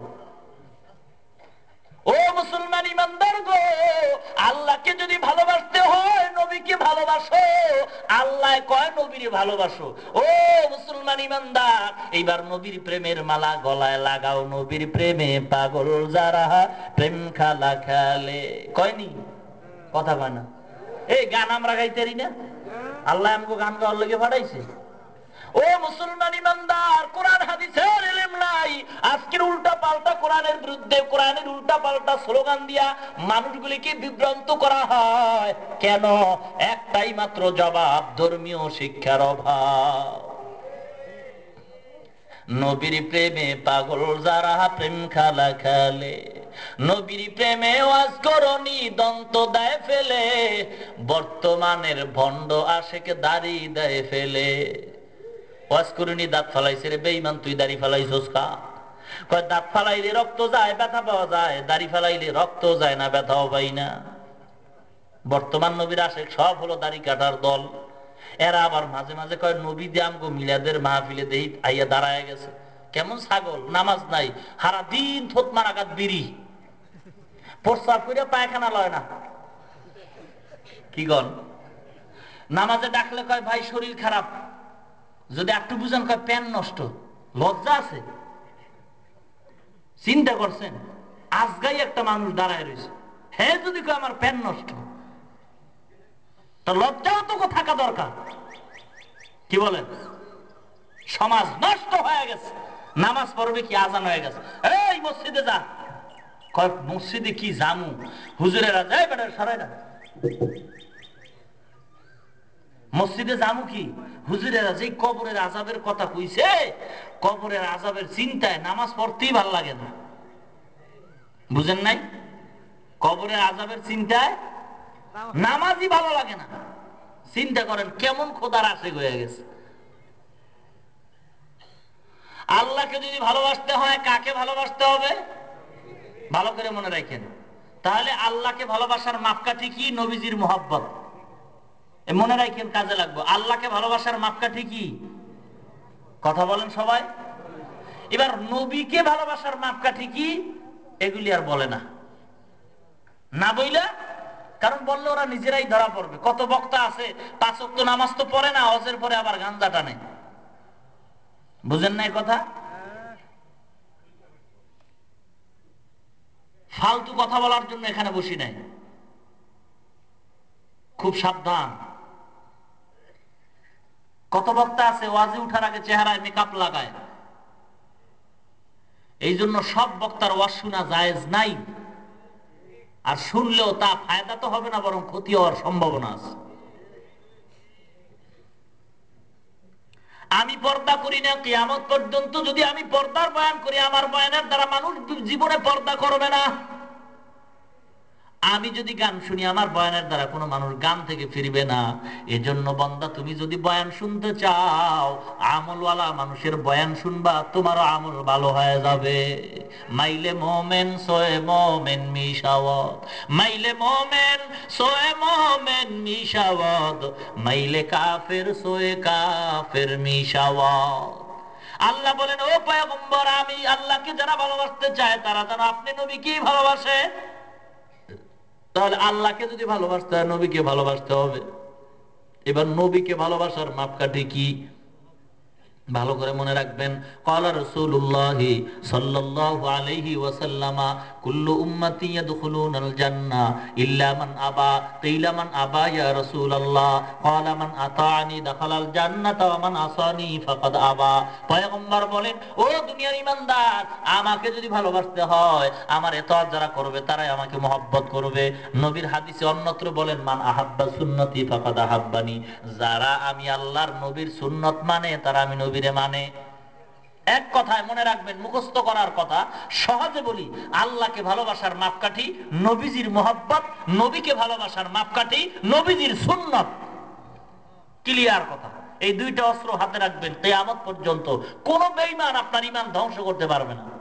ও মুসলমান ইমানদার গো, আল্লাহকে যদি ভালোবাসতে হয় নবীকে ভালোবাসো। আল্লাহ কয় নবীরে ভালোবাসো। ও মুসলমান ইমানদার, এইবার নবীর প্রেমের মালা গলায় লাগাও। নবীর প্রেমে পাগল যারা প্রেম খেলা খেলে, কয়নি? কথা কয় না। এই গান আমরা গাইতেরি না? আল্লাহ আমাকে গান গাওয়ার লেগে পাঠাইছে। ও মুসলমান ইমানদার, কোরআন হাদিসের ইলম নাই, আজকের উল্টা পাল্টা কোরআনের বিরুদ্ধে কোরআনের উল্টা পাল্টা স্লোগান দিয়া মানুষগুলিকে বিভ্রান্ত করা হয় কেন? একটাই মাত্র জবাব, ধর্মীয় শিক্ষার অভাব। নবীর প্রেমে পাগল যারা প্রেম খেলা খেলে, নবীর প্রেমে ওয়াজ করনি দন্ত দেয় ফেলে, বর্তমানের ভণ্ড আশেক দাড়ি দেয় ফেলে। ওয়াজ করিনি দাঁত ফালাইছে রে বেঈমান, তুই দাড়ি ফালাইছস কা? কয় দাঁত ফালাইলে রক্ত যায়, ব্যথা পাওয়া যায়, দাড়ি ফালাইলে রক্ত যায় না, ব্যথাও পাই না। বর্তমান নবীর আশেক সব হলো দাড়ি কাটার দল। এরা আবার মাঝে মাঝে কয় নবী দিয়ে আমগো মিলাদের মাহফিলে দেই আইয়া দাঁড়ায় গেছে কেমন ছাগল, নামাজ নাই, সারা দিন থোত মারাঘাত বিড়ি, প্রস্রাব করে পায়খানা লয় না। কি গন? নামাজে ডাকলে কয় ভাই শরীর খারাপ, যদি একটু বুঝান কয় প্যান নষ্ট। লজ্জা আছে? চিন্তা করছেন? আজগাই একটা মানুষ দাঁড়ায় রয়েছে, হ্যাঁ যদি কয় আমার প্যান নষ্ট, তা লজ্জাও তো থাকা দরকার। কি বলেন? সমাজ নষ্ট হয়ে গেছে। নামাজ পড়বে কি আজান হয়ে গেছে, এই মসজিদে যা। কয় মসজিদে কি জামু, হুজুরেরা যায় বেটা সরাই না। মসজিদে জামু কি, হুজুরেরা যে কবরের আযাবের কথা কইছে, কবরের আযাবের চিন্তায় নামাজ পড়তেই ভাল লাগে না। বুঝেন নাই? কবরের আযাবের চিন্তায় নামাজই ভালো লাগে না। চিন্তা করেন কেমন খোদার আশিক হয়ে গেছে। আল্লাহকে যদি ভালোবাসতে হয় কাকে ভালোবাসতে হবে? ভালো করে মনে রাখেন। তাহলে আল্লাহকে ভালোবাসার মাপকাঠি কি? নবীজির মোহাব্বত। মনে রাখেন, কাজে লাগবে। আল্লাহকে ভালোবাসার মাপকাঠি কি? কথা বলেন সবাই। এবার নবীকে ভালোবাসার মাপকাঠি কি? এগুলি আর বলে না, না বইলা, কারণ বললে ওরা নিজেরাই ধরা পড়বে। কত বক্তা আছে পাঁচ ওয়াক্ত নামাজ তো পড়ে না, হজের পরে আবার গাঁজা টানে। বুঝেন নাই কথা? ফালতু কথা বলার জন্য এখানে বসি নাই, খুব সাবধান। কত বক্তা আছে ওয়াজে উঠার আগে চেহারায় মেকআপ লাগায়, এই জন্য সব বক্তার ওয়াজ শোনা জায়েজ নাই। আর শুনলেও তা ফায়দা তো হবে না, বরং ক্ষতি হওয়ার সম্ভাবনা আছে। আমি পর্দা করি না, কিয়ামত পর্যন্ত যদি আমি পর্দার বয়ান করি, আমার বয়ানের দ্বারা মানুষ জীবনে পর্দা করবে না। আমি যদি গান শুনি, আমার বয়ানের দ্বারা কোনো মানুষ গান থেকে ফিরবে না। এজন্য বান্দা, তুমি যদি বয়ান শুনতে চাও, আমলওয়ালা মানুষের বয়ান শুনবা, তোমারও আমল ভালো হয়ে যাবে। মাইলে মোমেন সোয়ে মোমেন মিশাওয়াত, মাইলে মোমেন সোয়ে মোমেন মিশাওয়াত, মাইলে কাফের সোয়ে কাফের মিশাওয়াত। আল্লাহ বলেন, ও পয়গম্বর, আমি আল্লাহকে যারা ভালোবাসতে চায় তারা যেন আপনি নবীকেই ভালোবাসে। তাহলে আল্লাহকে যদি ভালোবাসতে হয়, নবীকে ভালোবাসতে হবে। এবার নবীকে ভালোবাসার মাপকাঠি কি? ভালো করে মনে রাখবেন। ক্বালা রাসূলুল্লাহ সাল্লাল্লাহু আলাইহি ওয়াসাল্লাম, কুল্লু উম্মতি ইয়াদখুলুনাল জান্নাহ ইল্লা মান আবা। কিলা মান আবা ইয়া রাসূলুল্লাহ? ক্বালা মান আতাআনি দাখালাল জান্নাতা ওয়া মান আসানি ফাকাদ আবা। পয়গম্বর বলেন, ও দুনিয়ার ঈমানদার, আমাকে যদি ভালোবাসতে হয়, আমার ইতাআত যারা করবে তারাই আমাকে মহব্বত করবে। নবীর হাদিসে অন্যত্র বলেন, মান আহাব্বা সুন্নতি ফাকাদ আহাব্বানি। যারা আমি আল্লাহর নবীর সুন্নত মানে, তারা আমি নবীরে মানে। এক কথায় মনে রাখবেন, মুখস্থ করার কথা, সহজে বলি, আল্লাহকে ভালোবাসার মাপকাঠি নবীজির মহব্বত, নবীকে ভালোবাসার মাপকাঠি নবীজির সুন্নত। ক্লিয়ার কথা। এই দুইটা অস্ত্র হাতে রাখবেন, কিয়ামত পর্যন্ত কোন বেঈমান আপনার ঈমান ধ্বংস করতে পারবে না।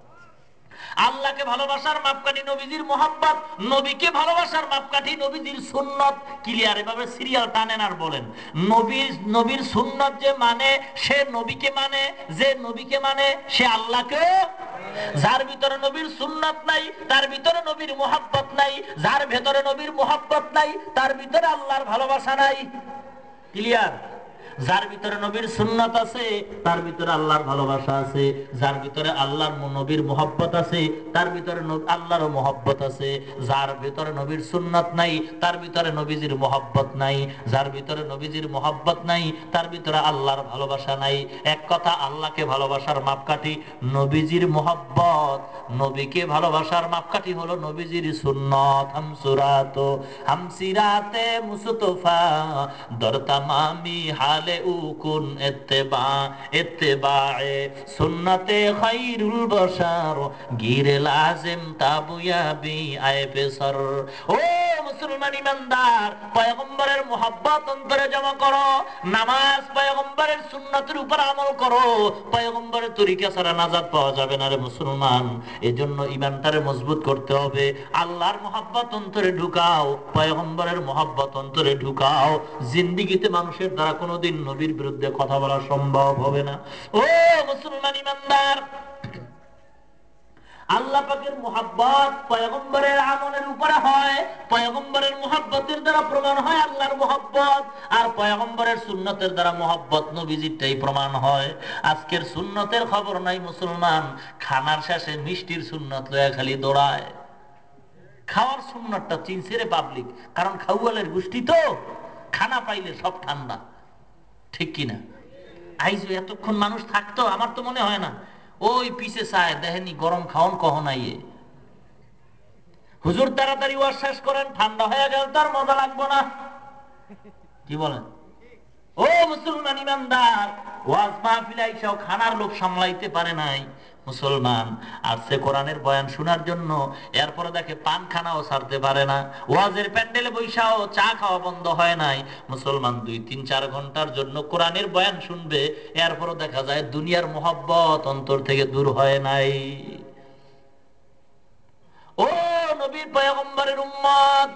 আল্লাহকে ভালোবাসার মাপকাঠি নবীজির মহব্বত, নবীকে ভালোবাসার মাপকাঠি নবীজির সুন্নত। ক্লিয়ার? এভাবে সিরিয়াল টানেন আর বলেন, নবীর নবীর সুন্নত যে মানে, সে নবীকে মানে, যে নবীকে মানে সে আল্লাহকে। যার ভিতরে নবীর সুন্নত নাই, তার ভিতরে নবীর মহব্বত নাই। যার ভিতরে নবীর মহব্বত নাই, তার ভিতরে আল্লাহর ভালোবাসা নাই। ক্লিয়ার? যার ভিতরে নবীর সুন্নাত আছে, তার ভিতরে আল্লাহর ভালোবাসা আছে। যার ভিতরে আল্লাহর নবীর মহব্বত আছে, তার ভিতরে আল্লাহর মহব্বত আছে। যার ভিতরে নবীর সুন্নাত নাই, তার ভিতরে নবীজির মহব্বত নাই। যার ভিতরে নবীজির মহব্বত নাই, তার ভিতরে আল্লাহর ভালোবাসা নাই। এক কথা, আল্লাহকে ভালোবাসার মাপকাঠি নবীজির মহব্বত, নবীকে ভালোবাসার মাপকাঠি হলো নবীজির সুন্নাত। হামসুরাত হামসিরাতে মুস্তফা দরতামামি হাল উকুন ইত্তেবা ইত্তেবায়ে সুন্নতে খায়রুল বশর গিরে লাজিম তাবুয়াবি আয় পেসর। ও মুসলমান ইমানদার, পয়গম্বরের মুহাব্বত অন্তরে জমা করো, নামাজ পয়গম্বরের সুন্নতের উপর আমল করো। পয়গম্বরের তরিকা ছাড়া নাজাত পাওয়া যাবে না রে মুসলমান। এজন্য ইমানটারে মজবুত করতে হবে। আল্লাহর মুহাব্বত অন্তরে ঢুকাও, পয়গম্বরের মুহাব্বত অন্তরে ঢুকাও। জিন্দেগিতে মানুষের দ্বারা কোনোদিন নবীর বিরুদ্ধে কথা বলা সম্ভব হবে না। ও মুসলমান ইমানদার, আল্লাহ পাকের মুহাব্বত পয়গম্বরের আমলের উপরে হয়। পয়গম্বরের মুহাব্বতের দ্বারা প্রমাণ হয় আল্লাহর মুহাব্বত, আর পয়গম্বরের সুন্নতের দ্বারা মুহাব্বত নবীজিরটাই প্রমাণ হয়। আজকের সুন্নতের খবর নাই মুসলমান। খানার শেষে মিষ্টির সুন্নত লয়া খালি দৌড়ায়। খাওয়ার সুন্নতটা চিনছে রে পাবলিক, কারণ খাওয়ালের গোষ্ঠী তো, খানা পাইলে সব ঠান্ডা, ঠিক কিনা? আইজ এতক্ষণ মানুষ থাকতো, আমার তো মনে হয় না। ওই পিছে চায় দেখেনি গরম খাওয়ান কহনাইয়ে। হুজুর তাড়াতাড়ি ওয়াজ শেষ করেন, ঠান্ডা হয়ে গেল তার মজা লাগবো না, কি বলেন? ও মুসলমান ইমানদার, ওয়াজ মাহফিলে আইসাও খানার লোক সামলাইতে পারে নাই মুসলমান। আসছে কোরআনের বয়ান শোনার জন্য, এরপরে দেখে পান খানাও ছাড়তে পারে না। ওয়াজের প্যান্ডেলে বৈশাও চা খাওয়া বন্ধ হয় নাই মুসলমান। দুই তিন চার ঘন্টার জন্য কোরআনের বয়ান শুনবে, এরপরও দেখা যায় দুনিয়ার মোহব্বত অন্তর থেকে দূর হয় নাই। ও নবীর পয়গম্বরের উম্মত,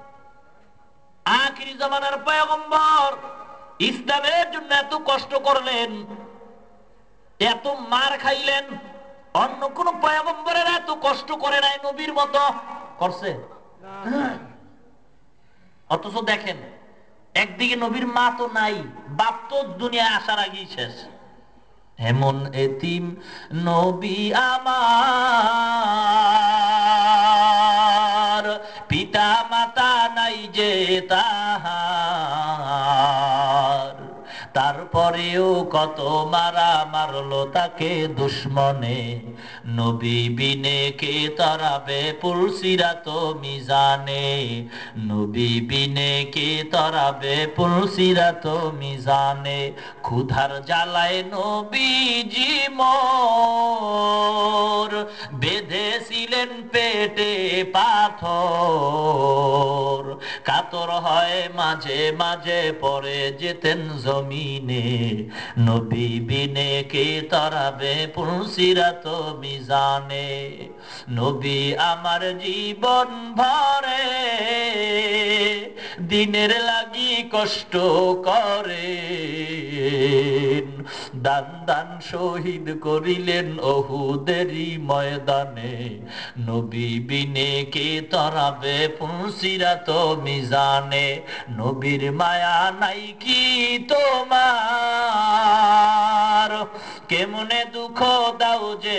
আখিরি জামানার পয়গম্বর ইসলামের জন্য এত কষ্ট করলেন, এত মার খাইলেন, অন্য কোন পয়গম্বরের এত কষ্ট করে নাই নবীর মতো করছে। অথচ দেখেন, একদিকে নবীর মা তো নাই, বাপ তো দুনিয়ায় আসার আগেই শেষ। এমন এতিম নবী আমার, পিতা মাতা নাই যে তাহার, তারপরেও কত মারা মারলো তাকে দুশ্মনে, নবী বিনে কে তরাবে পুলসিরাত মিজানে, নবী বিনে কে তরাবে পুলসিরাত মিজানে, ক্ষুধার জ্বালায় নবীজি মোর বেঁধেছিলেন পেটে পাথর, কাতর হয় মাঝে মাঝে পরে যেতেন জমিনে, নবী বিনে কে তরাবে পুলসিরাত মিজানে, নবী আমার জীবন ভরে দিনের লাগি কষ্ট করে, দান দান শহীদ করিলেন ওহুদেরই ময়দানে, নবী বিনে কে তরাবে পুলসিরাত মিজানে, নবীর মায়া নাই কি তোমার, কেমনে দুঃখ দাও যে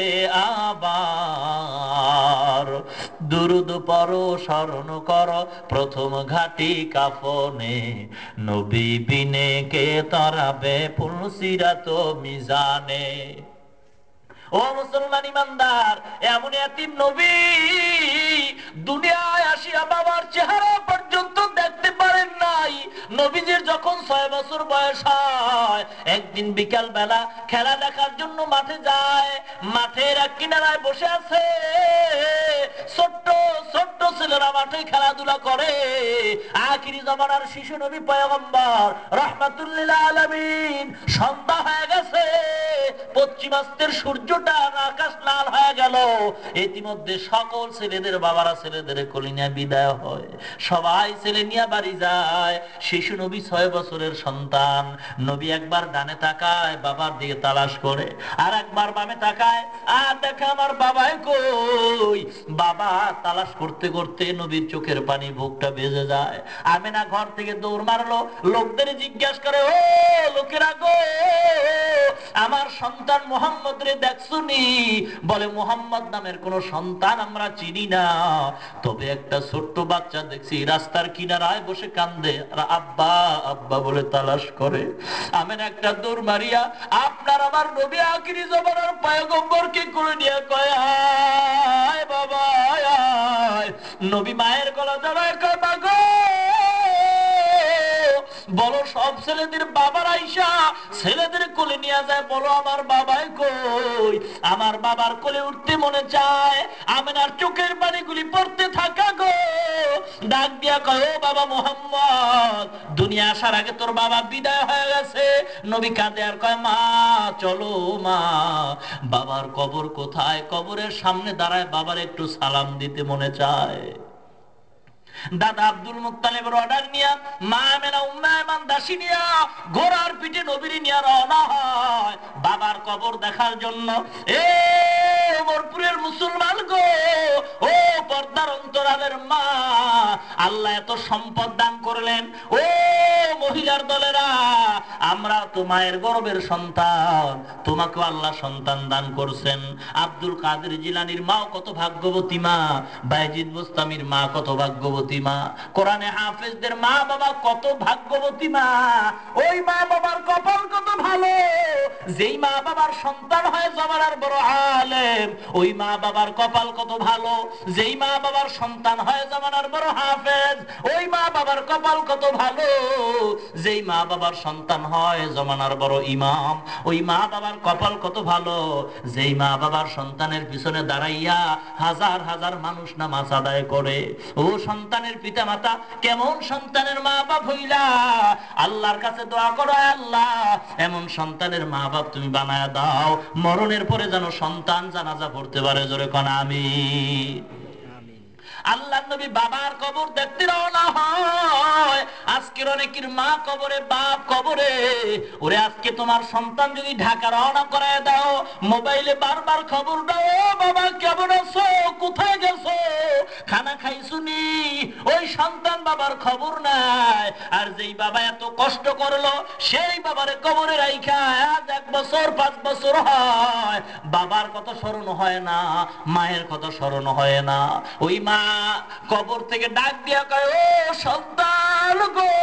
আবার, দুরুদ পড়ো স্মরণ করো প্রথম ঘাটি কাফনে, নবী বিনে কে তরাবে পুলসিরাত মিজানে। ও মুসলমান ইমানদার, এমন এতিম নবী দুনিয়ায় আসিয়া বাবার চেহারা পর্যন্ত দেখতে পারেন নাই। নবীজির যখন ছয় বছর বয়স হয়, একদিন বিকাল বেলা খেলা দেখার জন্য মাঠে যায়। মাঠের এক কিনারায় বসে আছে ছোট্ট ছোট্ট ছেলেরা মাঠে খেলাধুলা করে। আখিরি জামানার শিশু নবী পয়গম্বর রাহমাতুল্লিল আলামিন, সন্ধ্যা হয়ে গেছে, পশ্চিমাস্তের সূর্যটা আকাশ লাল হয়ে গেল। ইতিমধ্যে সকল ছেলেদের বাবারা ছেলেদের কোলে নিয়ে বিদায় হয়, সবাই ছেলে নিয়ে বাড়ি যায়। শিশু নবী ছয় বছরের সন্তান। নবী একবার ডানে তাকায়, বাবার দিকে তালাশ করে, আর একবার বামে তাকায়, আর দেখে আমার বাবাই কই। বাবা তালাশ করতে করতে নবীর চোখের পানি বুকটা ভেজে যায়। আমেনা ঘর থেকে দৌড় মারলো, লোকদের জিজ্ঞাসা করে, ও লোকেরা গো, আমার সন্তান মুহাম্মদ রে দেখছুনি? বলে, মুহাম্মদ নামের কোন সন্তান আমরা চিনি না, তবে একটা ছোট্ট বাচ্চা দেখছি রাস্তার কিনারায় বসে কান্দে আর আব্বা আব্বা বলে তালাশ করে। আমেন একটা দৌড় মারিয়া আপনার আমার নবী আখিরি জামানার পয়গম্বরকে কোলে নিয়ে কয়, আয় বাবা আয়। নবী মায়ের গলা জড়ায় কয়, মাগো বলো সব ছেলেদের বাবার আইসা ছেলেদের কোলে নিয়ে যায়, বলো আমার বাবাই কই। আমার বাবার কোলে উঠতে মনে চায়, আমেনার চোখের পানিগুলি পড়তে থাকা গো। ডাক দিয়া কয়, ও বাবা মুহাম্মদ, দুনিয়া আসার আগে তোর বাবা বিদায় হয়ে গেছে। নবী কাঁদে আর কয়, মা চলো মা। বাবার কবর কোথায়? কবরের সামনে দাঁড়ায় বাবার একটু সালাম দিতে মনে চায়। দাদা আব্দুল মুত্তালিবের অর্ডার নিয়া মা আমেনা উম্মে আয়মান দাসী নিয়া ঘোড়ার পিঠে নবীর নিয়া রওনা হয় বাবার কবর দেখার জন্য। এ ওমরপুরের মুসলমান গো, ও পর্দার অন্তরালের মা, আল্লাহ এত সম্পদ দান করলেন। ও মহিলার দলেরা, আমরা তো মায়ের গর্ভের সন্তান, তোমাকে আল্লাহ সন্তান দান করছেন। আব্দুল কাদের জিলানীর মা কত ভাগ্যবতী মা, বাইজিদ বোস্তামির মা কত ভাগ্যবতী মা, কোরআনে হাফেজদের মা বাবা কত ভাগ্যবতী মা। ওই মা বাবার কপাল কত ভালো, যেই মা বাবার সন্তান হয় জমানার বড় আলেম। ওই মা বাবার কপাল কত ভালো, যেই মা বাবার সন্তান হয় জমানার বড় হাফেজ। ওই মা বাবার কপাল কত ভালো, যেই মা বাবার সন্তান হয় জমানার বড় ইমাম। ওই মা বাবার কপাল কত ভালো, যেই মা বাবার সন্তানের পিছনে দাঁড়াইয়া হাজার হাজার মানুষ নামাজ আদায় করে। ও সন্তানের পিতা মাতা, কেমন সন্তানের মা বাপ হইলা, আল্লাহর কাছে দোয়া করো, আল্লাহ এমন সন্তানের মা বাপ তুমি বানায়া দাও, মরণের পরে যেন সন্তান জানাজা পড়তে পারে। জোরে কোন আমিন। আল্লাহ নবী বাবার কবর দেখতে রওনা হয়। আজকের অনেকের মা কবরে, বাপ কবরে। ওরে আজকে তোমার সন্তান যদি ঢাকা রওনা করায় দাও, মোবাইলে বারবার খবর দাও, ও বাবা কেমন আছো, কোথায় গেছো, খানা খাইছুনি? ওই সন্তান বাবার খবর নাই। আর যেই বাবা এত কষ্ট করলো, সেই বাবারে কবরে রাইখা আজ এক বছর পাঁচ বছর হয়, বাবার কথা স্মরণ হয় না, মায়ের কথা স্মরণ হয় না। ওই মা কবর থেকে ডাক দিয়া কয়, ও সন্তান গো,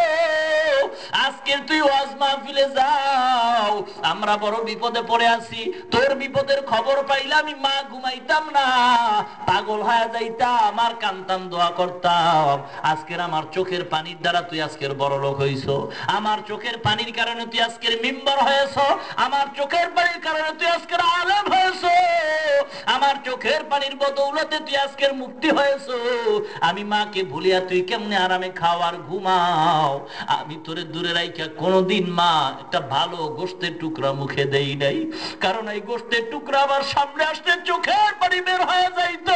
আজকে তুই ওয়াজ মাহফিলে যাও, আমরা বড় বিপদে পড়ে আছি। তোর বিপদের খবর পাইলে আমি মা ঘুমাইতাম না, পাগল হয়ে যাইতাম, আমার কান্তাম, দোয়া করতাম। আজকের আমার চোখের পানির দ্বারা তুই আজকের বড় লোক হইছো, আমার চোখের পানির কারণে তুই আজকের মেম্বার হয়েছো, আমার চোখের পানির কারণে তুই আজকের আলেম হয়েছো, আমার চোখের পানির বদৌলতে তুই আজকের মুক্তি হয়েছো। আমি মাকে ভুলিয়া তুই কেমনে আরামে খাও আর ঘুমাও? আমি তোরে দূরে রাইখা কোনদিন মা একটা ভালো গোশতের টুকরা মুখে দেই নাই, কারণ এই গোশতের টুকরা আমার সামনে আসতে চোখের পানি বের হয়ে যাইতো।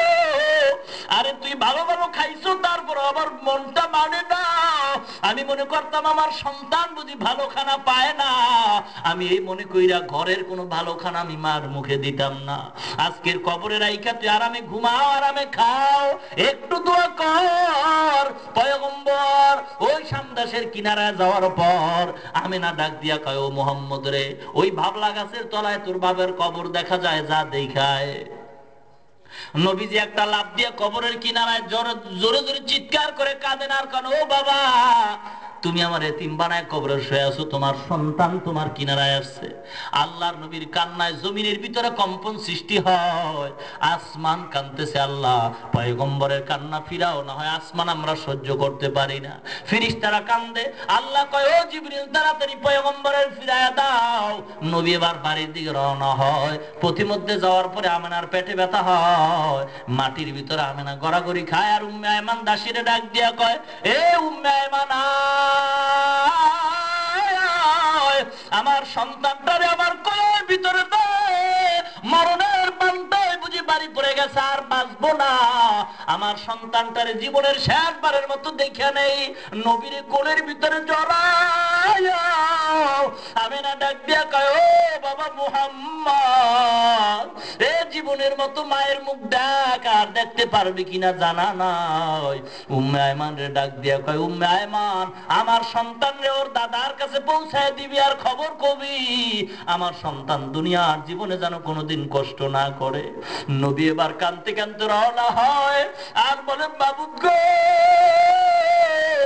আরে তুই ভালো ভালো খাইছো, তারপর আমার মনটা মানে না। আমি মনে করতাম আমার সন্তান বুঝি ভালো খানা পায় না, আমি এই মনে কইরা ঘরের কোনো ভালো খানা আমি মার মুখে দিতাম না। আজকের কবরে রাইখা তুই আরামে ঘুমাও, আরামে খাও, একটু দোয়া কর। পয়গম্বর ওই সামদাসের কিনারায় যাওয়ার পর আমেনা ডাক দিয়া কয়, ও মুহাম্মদ রে, ওই ভাবলা গাছের তলায় তোর বাবার কবর দেখা যায়, যা দেখায়। নবীজি একটা লাফ দিয়া কবরের কিনারায় জোরে জোরে জোরে চিৎকার করে কাঁদেন আর কেন, ও বাবা, তুমি আমার এতিম বানায় কবরে শুয়ে আছো, তোমার সন্তান তোমার কিনারায় আসছে। আল্লাহর নবীর কান্নায় জমিনের ভিতরে কম্পন সৃষ্টি হয়, আসমান কাঁদতেছে। আল্লাহ পয়গম্বরের কান্না ফিরাও না হয়, আসমান আমরা সহ্য করতে পারি না। ফেরেশতারা কান্দে, আল্লাহ কয়, ও জিবরিল তাড়াতাড়ি পয়গম্বরের ফিরায়া দাও। নবী এবার বাড়ির দিকে রওনা হয়। পথিমধ্যে যাওয়ার পরে আমেনার পেটে ব্যথা হয়, মাটির ভিতরে আমেনা গড়াগড়ি খায়। আর উম্মে আয়মান দাসীরে ডাক দিয়া কয়, এ উম্মে আয়মান, আমার সন্তানটারে আমার কোলের ভিতরে দে, মরণের পান্তায় বুঝি বাড়ি পড়ে গেছে, আর বাঁচবো না। আমার সন্তানটারে জীবনের শেষবারের মতো দেখে নেই, নবীর কোলের ভিতরে জড়ায়। আমেনা ডাক দিয়া কয়, ও বাবা মুহাম্মদ, এ জীবনের মতো মায়ের মুখ ডাক, আর দেখতে পারবি কিনা জানা নাই। উম্মে আয়মান রে ডাক দিয়া কয়, উম্মে আয়মান, আমার সন্তান রে ওর দাদার কাছে পৌঁছায় দিবি, আর খবর কবি আমার সন্তান দুনিয়ার জীবনে যেন কোনোদিন কষ্ট না করে। নবী এবার কাঁদতে কাঁদতে রওনা হয় আর বলে, বাবু গো, তুমি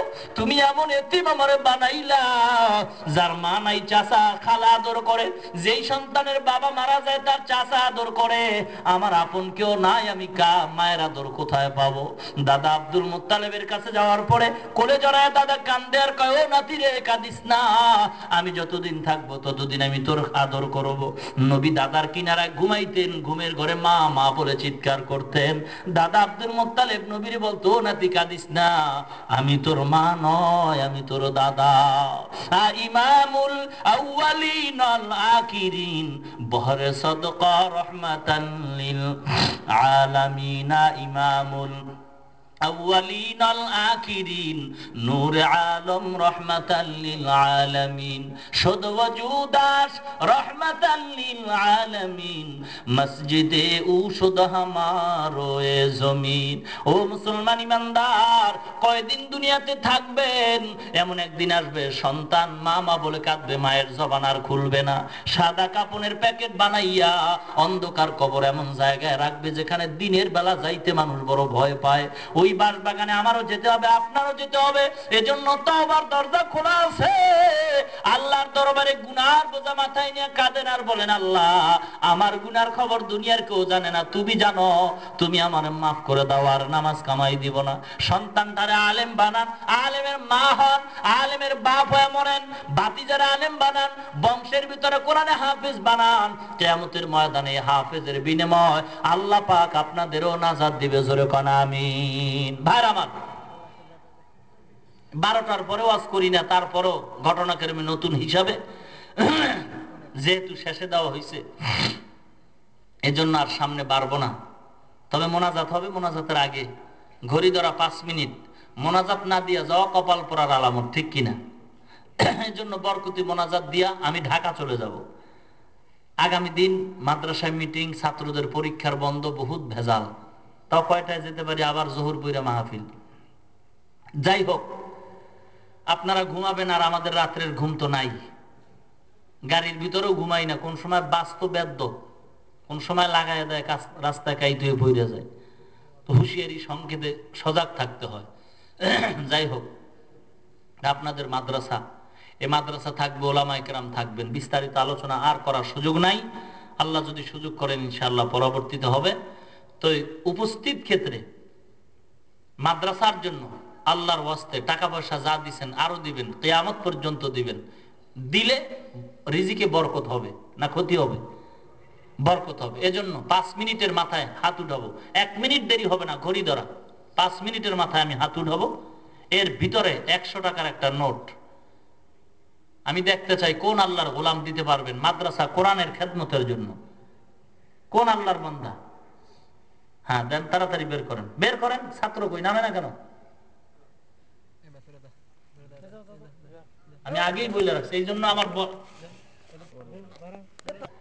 তুমি এমন এতিম আমারে বানাইলা যার মা নাই, চাচা খালা আদর করে। যেই সন্তানের বাবা মারা যায় তার চাচা আদর করে, আমার আপন কেউ নাই, আমি কা মায়ের আদর কোথায় পাবো? দাদা আব্দুল মুত্তালিবের কাছে যাওয়ার পরে কোলে জড়ায় দাদা কান্দে আর কয়, ও নাতি রে কাঁদিস না, আমি যতদিন থাকবো ততদিন আমি তোর আদর করব। নবী দাদার কিনারায় ঘুমাইতেন, ঘুমের ঘরে মা মা বলে চিৎকার করতেন। দাদা আব্দুল মুত্তালিব নবীরে বলতো, নাতি কাঁদিস না, আমি তোর মা নয়, আমি তোর দাদা। ইমামুল আউয়ালিন ওয়াল আখিরিন বহরে সাদকা রাহমাতান লিল আলামিন, ইমামুল আউয়ালিন ওয়াল আখিরিন নূরে আলম রাহমাতাল লিল আলামিন, শুদ ওজুদাস রাহমাতাল লিল আলামিন, মসজিদে উশুদ হামারো এ জমিন। ও মুসলমান ইমানদার, কয়দিন দুনিয়াতে থাকবেন? এমন একদিন আসবে সন্তান মা মা বলে কাঁদবে, মায়ের জবান আর খুলবে না। সাদা কাপনের প্যাকেট বানাইয়া অন্ধকার কবর এমন জায়গায় রাখবে যেখানে দিনের বেলা যাইতে মানুষ বড় ভয় পায়। ওই বাস বাগানে আমারও যেতে হবে, আপনারও যেতে হবে। এজন্য তওবার দরজা খোলা আছে। আল্লাহর দরবারে গুনার বোঝা মাথায় নিয়ে কাঁদেন আর বলেন, আল্লাহ আমার গুনার খবর দুনিয়ার কেউ জানে না, তুমি জানো, তুমি আমার মাফ করে দাও, আর নামাজ কামাই দিব না। সন্তানটারে আলেম বানান, আলেমের মা হন, আলেমের বাপ হয়ে মরেন, ভাতিজারে আলেম বানান, বংশের ভিতরে কোরআনে হাফেজ বানান। কিয়ামতের ময়দানে হাফেজের বিনিময় আল্লাহ পাক আপনাদেরও নাজাত দিবে। জোরে কোন আমিন। ভাইরা আমার, বারোটার পরে ওয়াজ করি না, তারপরও ঘটনাক্রমে নতুন হিসাবে যেহেতু শেষে দেওয়া হয়েছে, এজন্য আর সামনে বাড়বো না। তবে মোনাজাত হবে, মোনাজাতের আগে ঘড়ি ধরা পাঁচ মিনিট। মোনাজাত না দিয়া যাওয়া কপাল পরার আলামত, ঠিক কিনা? এই জন্য বরকতি মোনাজাত দিয়া আমি ঢাকা চলে যাব। আগামী দিন মাদ্রাসায় মিটিং, ছাত্রদের পরীক্ষার বন্ধ, বহুত ভেজাল। তাও কয়টায় যেতে পারি? আবার জোহর বইরা মাহফিল। যাই হোক, আপনারা ঘুমাবেন আর আমাদের রাত্রের ঘুম তো নাই। গাড়ির ভিতরেও ঘুমাই না, কোন সময় বাস্তব বেদ্য, কোন সময় লাগাই দেয় রাস্তায় কাইতে হয়ে পড়ে যায়। তো হুঁশিয়ারি সংকেতে সজাগ থাকতে হয়। যাই হোক, আপনাদের মাদ্রাসা, এই মাদ্রাসা থাকবে, ওলামায়ে কেরাম থাকবেন। বিস্তারিত আলোচনা আর করার সুযোগ নাই। আল্লাহ যদি সুযোগ করেন ইনশাআল্লাহ পরবর্তীতে হবে। তো উপস্থিত ক্ষেত্রে মাদ্রাসার জন্য আল্লাহর ওয়াস্তে টাকা পয়সা যা দিবেন আরো দিবেন, কিয়ামত পর্যন্ত দিবেন। দিলে রিজিকে বরকত হবে না ক্ষতি হবে? বরকত হবে। এজন্য পাঁচ মিনিটের মাথায় হাত উঠাবো। এক মিনিট দেরি হবে না, ঘড়ি ধরা পাঁচ মিনিটের মাথায় আমি হাত উঠাবো। এর ভিতরে একশো টাকার একটা নোট। আমি দেখতে চাই কোন আল্লাহর গোলাম দিতে পারবেন মাদ্রাসা কোরআনের খেদমতের জন্য। কোন আল্লাহর বান্দা? হ্যাঁ দেন, তাড়াতাড়ি বের করেন, বের করেন। ছাত্র কই, নামে না কেন? আমি আগেই বলে রাখছি, এই জন্য আমার